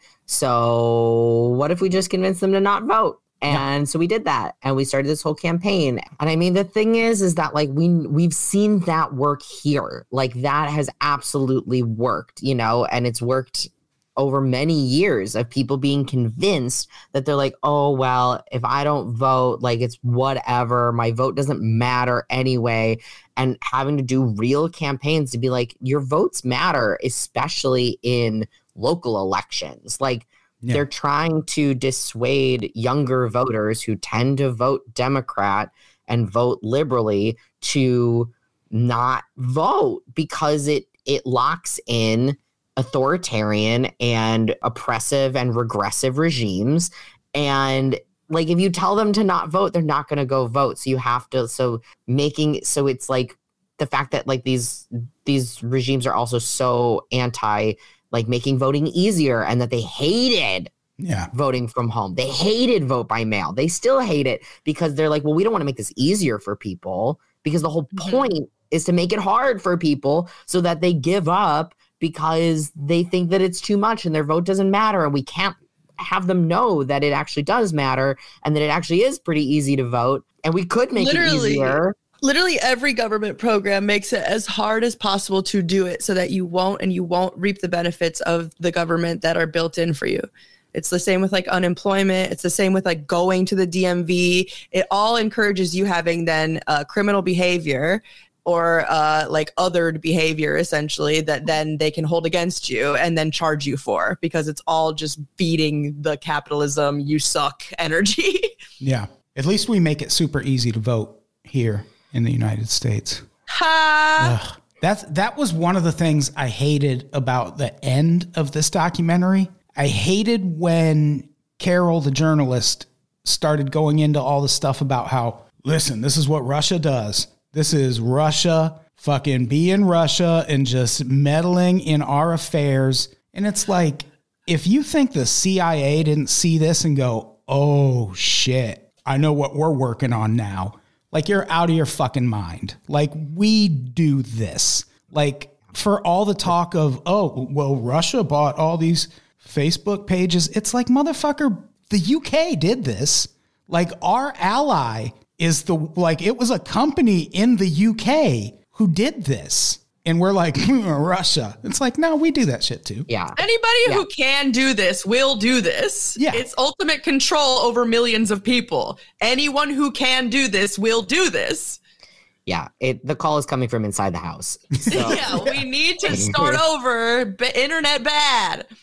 So what if we just convince them to not vote? And yeah. so we did that and we started this whole campaign. And I mean, the thing is, is that like we, we've seen that work here. Like that has absolutely worked, you know, and it's worked over many years of people being convinced that they're like, oh, well, if I don't vote, like it's whatever, my vote doesn't matter anyway. And having to do real campaigns to be like, your votes matter, especially in local elections. Like, yeah. They're trying to dissuade younger voters who tend to vote Democrat and vote liberally to not vote because it it locks in authoritarian and oppressive and regressive regimes. And like if you tell them to not vote, they're not going to go vote. So you have to so making so it's like the fact that like these these regimes are also so anti like making voting easier and that they hated yeah. voting from home. They hated vote by mail. They still hate it because they're like, well, we don't want to make this easier for people because the whole mm-hmm. point is to make it hard for people so that they give up because they think that it's too much and their vote doesn't matter. And we can't have them know that it actually does matter and that it actually is pretty easy to vote. And we could make Literally. it easier. Literally every government program makes it as hard as possible to do it so that you won't and you won't reap the benefits of the government that are built in for you. It's the same with like unemployment. It's the same with like going to the D M V. It all encourages you having then uh, criminal behavior or uh, like othered behavior, essentially, that then they can hold against you and then charge you for because it's all just feeding the capitalism, you suck energy. Yeah. At least we make it super easy to vote here in the United States. Ha! Ugh. That's, that was one of the things I hated about the end of this documentary. I hated when Carol, the journalist, started going into all the stuff about how, listen, this is what Russia does. This is Russia fucking being Russia and just meddling in our affairs. And it's like, if you think the C I A didn't see this and go, oh shit, I know what we're working on now. Like, you're out of your fucking mind. Like, we do this. Like, for all the talk of, oh, well, Russia bought all these Facebook pages. It's like, motherfucker, the U K did this. Like, our ally is the, like, it was a company in the U K who did this. And we're like, Russia. It's like, no, we do that shit too. Yeah. Anybody yeah. who can do this will do this. Yeah. It's ultimate control over millions of people. Anyone who can do this will do this. Yeah. It, the call is coming from inside the house. So. yeah. We need to start over. B- internet bad.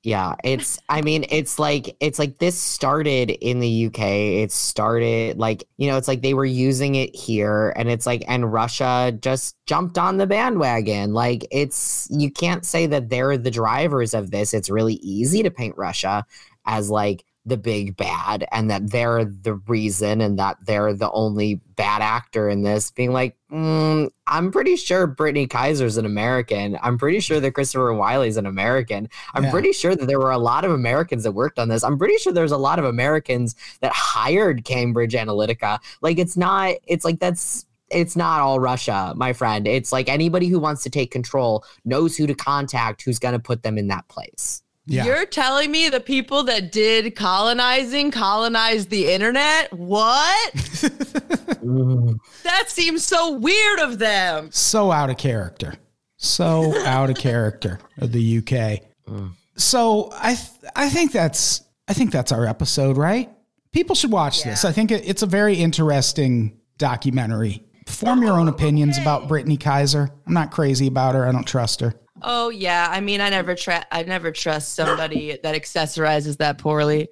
Yeah, it's, I mean, it's like, it's like this started in the U K. It started like, you know, it's like they were using it here and it's like, and Russia just jumped on the bandwagon. Like it's, you can't say that they're the drivers of this. It's really easy to paint Russia as like the big bad and that they're the reason and that they're the only bad actor in this, being like, mm, I'm pretty sure Brittany Kaiser's an American. I'm pretty sure that Christopher Wiley's an American. I'm Yeah. pretty sure that there were a lot of Americans that worked on this. I'm pretty sure there's a lot of Americans that hired Cambridge Analytica. Like it's not, it's like that's, it's not all Russia, my friend. It's like anybody who wants to take control knows who to contact, who's going to put them in that place. Yeah. You're telling me the people that did colonizing colonized the internet? What? Mm. That seems so weird of them. So out of character. So out of character of the U K. Mm. So I th- I think that's I think that's our episode, right? People should watch this. I think it, it's a very interesting documentary. Form your own opinions about Brittany Kaiser. I'm not crazy about her. I don't trust her. Oh yeah, I mean, I never try. I never trust somebody that accessorizes that poorly.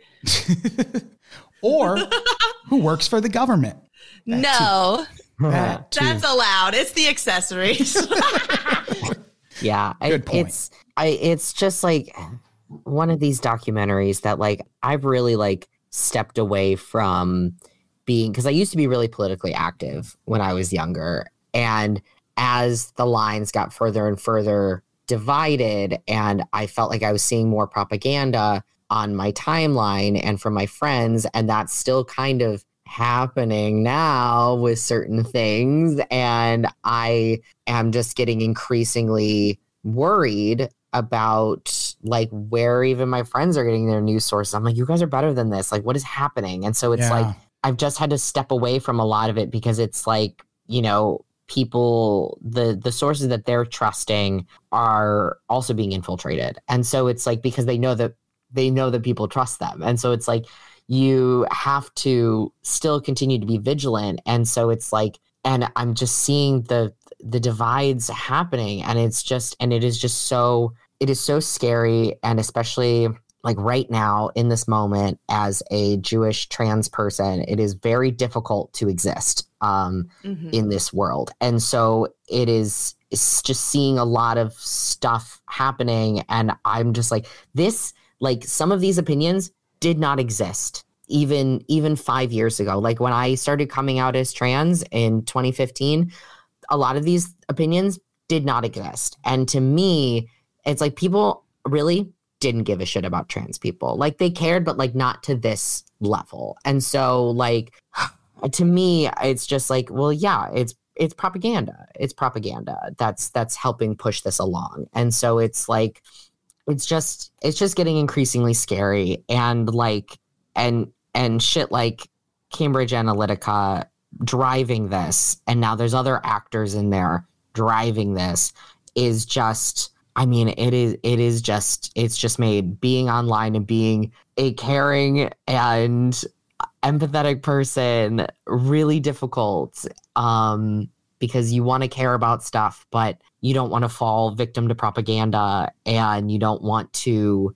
Or who works for the government. No, That too. that's allowed. It's the accessories. Yeah, I, Good point. it's I it's just like one of these documentaries that like I've really like stepped away from being, because I used to be really politically active when I was younger, and as the lines got further and further divided and I felt like I was seeing more propaganda on my timeline and from my friends, and that's still kind of happening now with certain things, and I am just getting increasingly worried about like where even my friends are getting their news sources. I'm like, you guys are better than this. Like, what is happening? And so it's Yeah. like I've just had to step away from a lot of it because it's like, you know, people, the the sources that they're trusting are also being infiltrated. And so it's like, because they know that they know that people trust them. And so it's like you have to still continue to be vigilant. And so it's like, and I'm just seeing the the divides happening, and it's just, and it is just so, it is so scary. And especially like right now in this moment as a Jewish trans person, it is very difficult to exist um, Mhm. in this world. And so it is, it's just seeing a lot of stuff happening. And I'm just like, this, like some of these opinions did not exist even, even five years ago. Like when I started coming out as trans in twenty fifteen, a lot of these opinions did not exist. And to me, it's like people really didn't give a shit about trans people. Like they cared, but like not to this level. And so like, to me, it's just like, well, yeah, it's, it's propaganda. It's propaganda that's, that's helping push this along. And so it's like, it's just, it's just getting increasingly scary. And like, and, and shit like Cambridge Analytica driving this, and now there's other actors in there driving this, is just, I mean, it is, it is just, it's just made being online and being a caring and empathetic person really difficult, um, because you want to care about stuff, but you don't want to fall victim to propaganda, and you don't want to,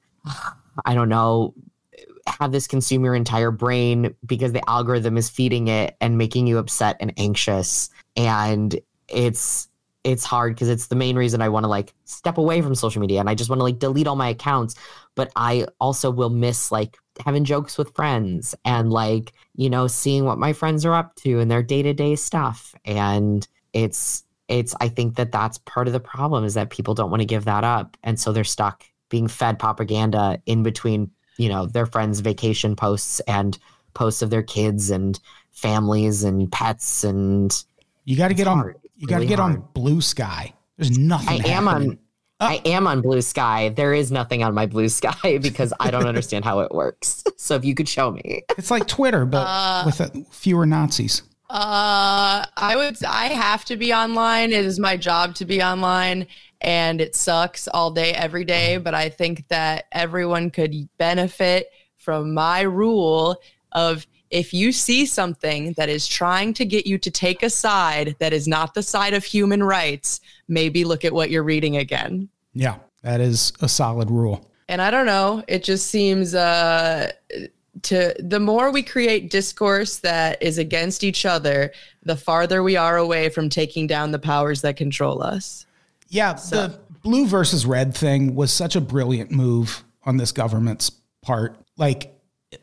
I don't know, have this consume your entire brain because the algorithm is feeding it and making you upset and anxious. And it's, it's hard because it's the main reason I want to like step away from social media, and I just want to like delete all my accounts. But I also will miss like having jokes with friends and like, you know, seeing what my friends are up to and their day-to-day stuff. And it's, it's, I think that that's part of the problem, is that people don't want to give that up. And so they're stuck being fed propaganda in between, you know, their friends' vacation posts and posts of their kids and families and pets. And You got to It's get on. hard. You got to Really get on hard. Blue Sky. There's nothing. I am happening. on, I am on Blue Sky. There is nothing on my Blue Sky because I don't understand how it works. So if you could show me. It's like Twitter, but Uh, with uh, fewer Nazis. Uh, I would. I have to be online. It is my job to be online, and it sucks all day, every day. But I think that everyone could benefit from my rule of, if you see something that is trying to get you to take a side that is not the side of human rights, maybe look at what you're reading again. Yeah, that is a solid rule. And I don't know, it just seems uh, to the more we create discourse that is against each other, the farther we are away from taking down the powers that control us. Yeah, So- the blue versus red thing was such a brilliant move on this government's part. Like,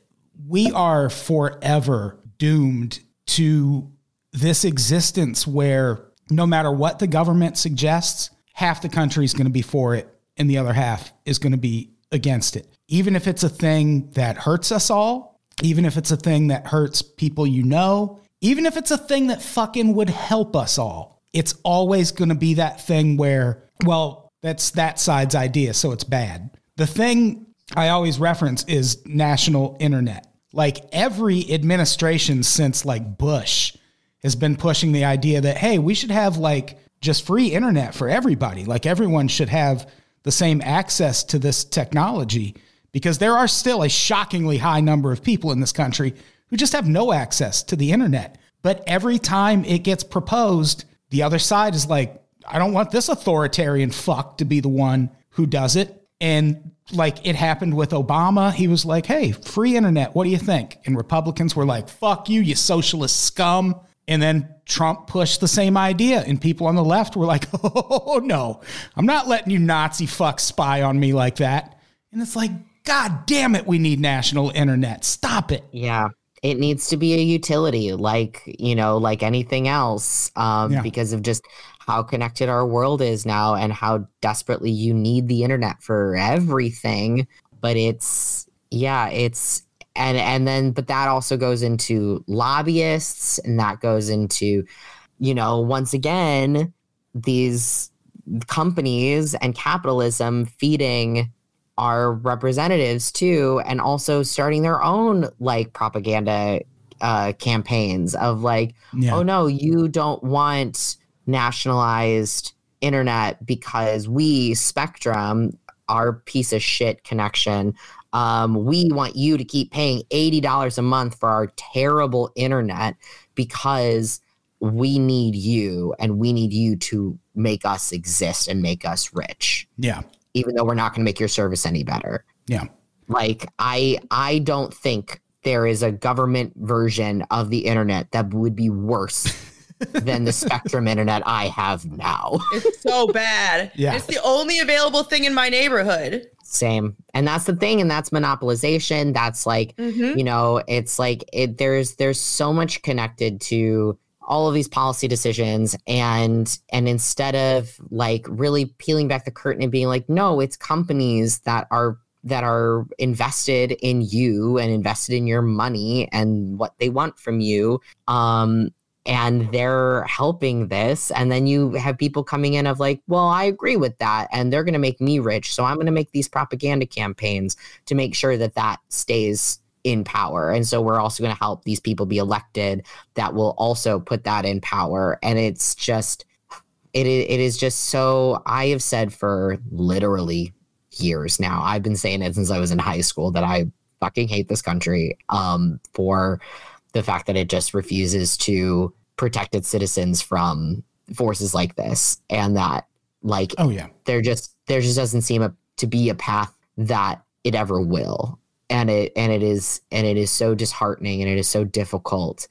we are forever doomed to this existence where no matter what the government suggests, half the country is going to be for it and the other half is going to be against it. Even if it's a thing that hurts us all, even if it's a thing that hurts people you know, even if it's a thing that fucking would help us all, it's always going to be that thing where, well, that's that side's idea, so it's bad. The thing I always reference is national internet. Like, every administration since like Bush has been pushing the idea that, hey, we should have like just free internet for everybody. Like, everyone should have the same access to this technology, because there are still a shockingly high number of people in this country who just have no access to the internet. But every time it gets proposed, the other side is like, I don't want this authoritarian fuck to be the one who does it. And like, it happened with Obama. He was like, hey, free internet, what do you think? And Republicans were like, fuck you, you socialist scum. And then Trump pushed the same idea, and people on the left were like, oh, no, I'm not letting you Nazi fucks spy on me like that. And it's like, God damn it, we need national internet. Stop it. Yeah. It needs to be a utility, like, you know, like anything else, um, Yeah. because of just how connected our world is now and how desperately you need the internet for everything. But it's, yeah, it's, and, and then, but that also goes into lobbyists, and that goes into, you know, once again, these companies and capitalism feeding our representatives too, and also starting their own like propaganda uh, campaigns of like, Yeah. oh no, you don't want nationalized internet because we, Spectrum, our piece of shit connection, um, we want you to keep paying eighty dollars a month for our terrible internet because we need you, and we need you to make us exist and make us rich, Yeah. even though we're not going to make your service any better. Yeah. Like, I I don't think there is a government version of the internet that would be worse than the Spectrum internet I have now. It's so bad. Yeah. It's the only available thing in my neighborhood. Same. And that's the thing. And that's monopolization. That's like, Mhm. you know, it's like it there's there's so much connected to all of these policy decisions, and and instead of like really peeling back the curtain and being like, no, it's companies that are that are invested in you and invested in your money and what they want from you. Um, and they're helping this. And then you have people coming in of like, well, I agree with that, and they're going to make me rich, so I'm going to make these propaganda campaigns to make sure that that stays in power. And so we're also going to help these people be elected that will also put that in power. And it's just, it is, it is just so, I have said for literally years now, I've been saying it since I was in high school, that I fucking hate this country um, for the fact that it just refuses to protect its citizens from forces like this. And that like, Oh, yeah. there just, there just doesn't seem a, to be a path that it ever will. And it and it is and it is so disheartening, and it is so difficult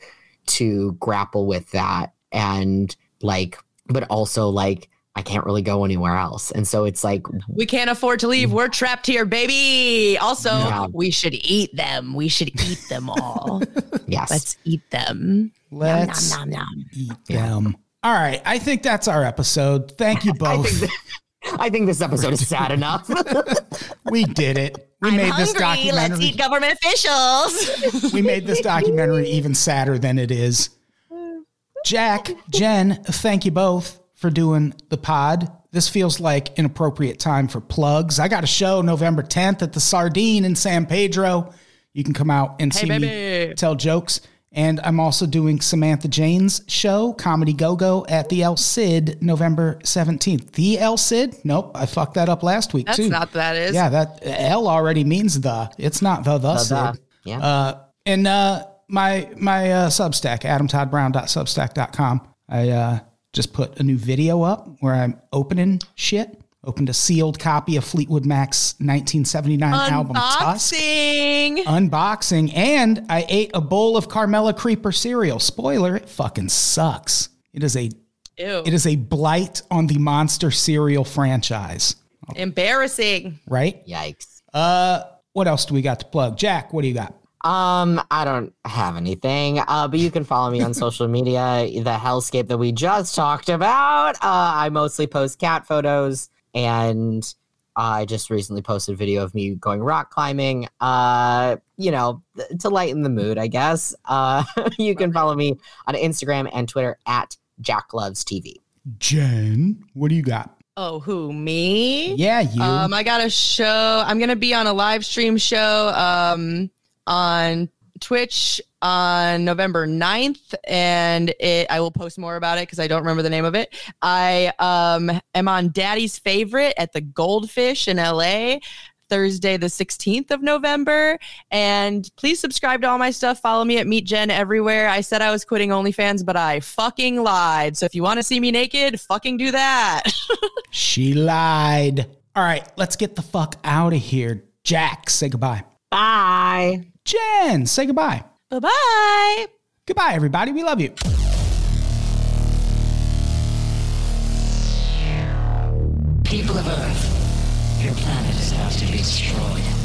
to grapple with that. And like, but also like, I can't really go anywhere else. And so it's like, We can't afford to leave. We're trapped here, baby. Also, Yeah. we should eat them. We should eat them all. yes, Let's eat them. Let's Nom, nom, nom. eat them. All right. I think that's our episode. Thank you I both. think, that, I think this episode is sad enough. We did it. We I'm made this hungry. Let's documentary. eat government officials. We made this documentary even sadder than it is. Jack, Jen, thank you both for doing the pod. This feels like an appropriate time for plugs. I got a show November tenth at the Sardine in San Pedro. You can come out and see me baby. tell jokes. And I'm also doing Samantha Jane's show, Comedy Go-Go, at the El Cid November seventeenth. The El Cid? Nope, I fucked that up last week, That's too. not that is. Yeah, that L already means the. It's not the the, The, Cid. the. Yeah. Uh, and uh, my my uh, Substack, adam todd brown dot substack dot com. I uh, just put a new video up where I'm opening shit. Opened a sealed copy of Fleetwood Mac's nineteen seventy-nine album Tusk. Unboxing. Unboxing. And I ate a bowl of Carmella Creeper cereal. Spoiler, it fucking sucks. It is a Ew. It is a blight on the Monster cereal franchise. Embarrassing. Right? Yikes. Uh, what else do we got to plug? Jack, what do you got? Um, I don't have anything, uh, but you can follow me on social media, the hellscape that we just talked about. Uh, I mostly post cat photos, and I just recently posted a video of me going rock climbing, uh, you know, th- to lighten the mood, I guess. Uh, you can follow me on Instagram and Twitter at Jack Loves T V. Jen, what do you got? Oh, who, me? Yeah, you. Um, I got a show. I'm going to be on a live stream show um, on Twitch on November ninth, and it, I will post more about it because I don't remember the name of it. I um, am on Daddy's Favorite at the Goldfish in L A Thursday, the sixteenth of November. And please subscribe to all my stuff. Follow me at Meet Jen everywhere. I said I was quitting OnlyFans, but I fucking lied. So if you want to see me naked, fucking do that. She lied. All right, let's get the fuck out of here. Jack, say goodbye. Bye. Jen, say goodbye. Bye-bye. Goodbye, everybody. We love you. People of Earth, your planet is about to be destroyed.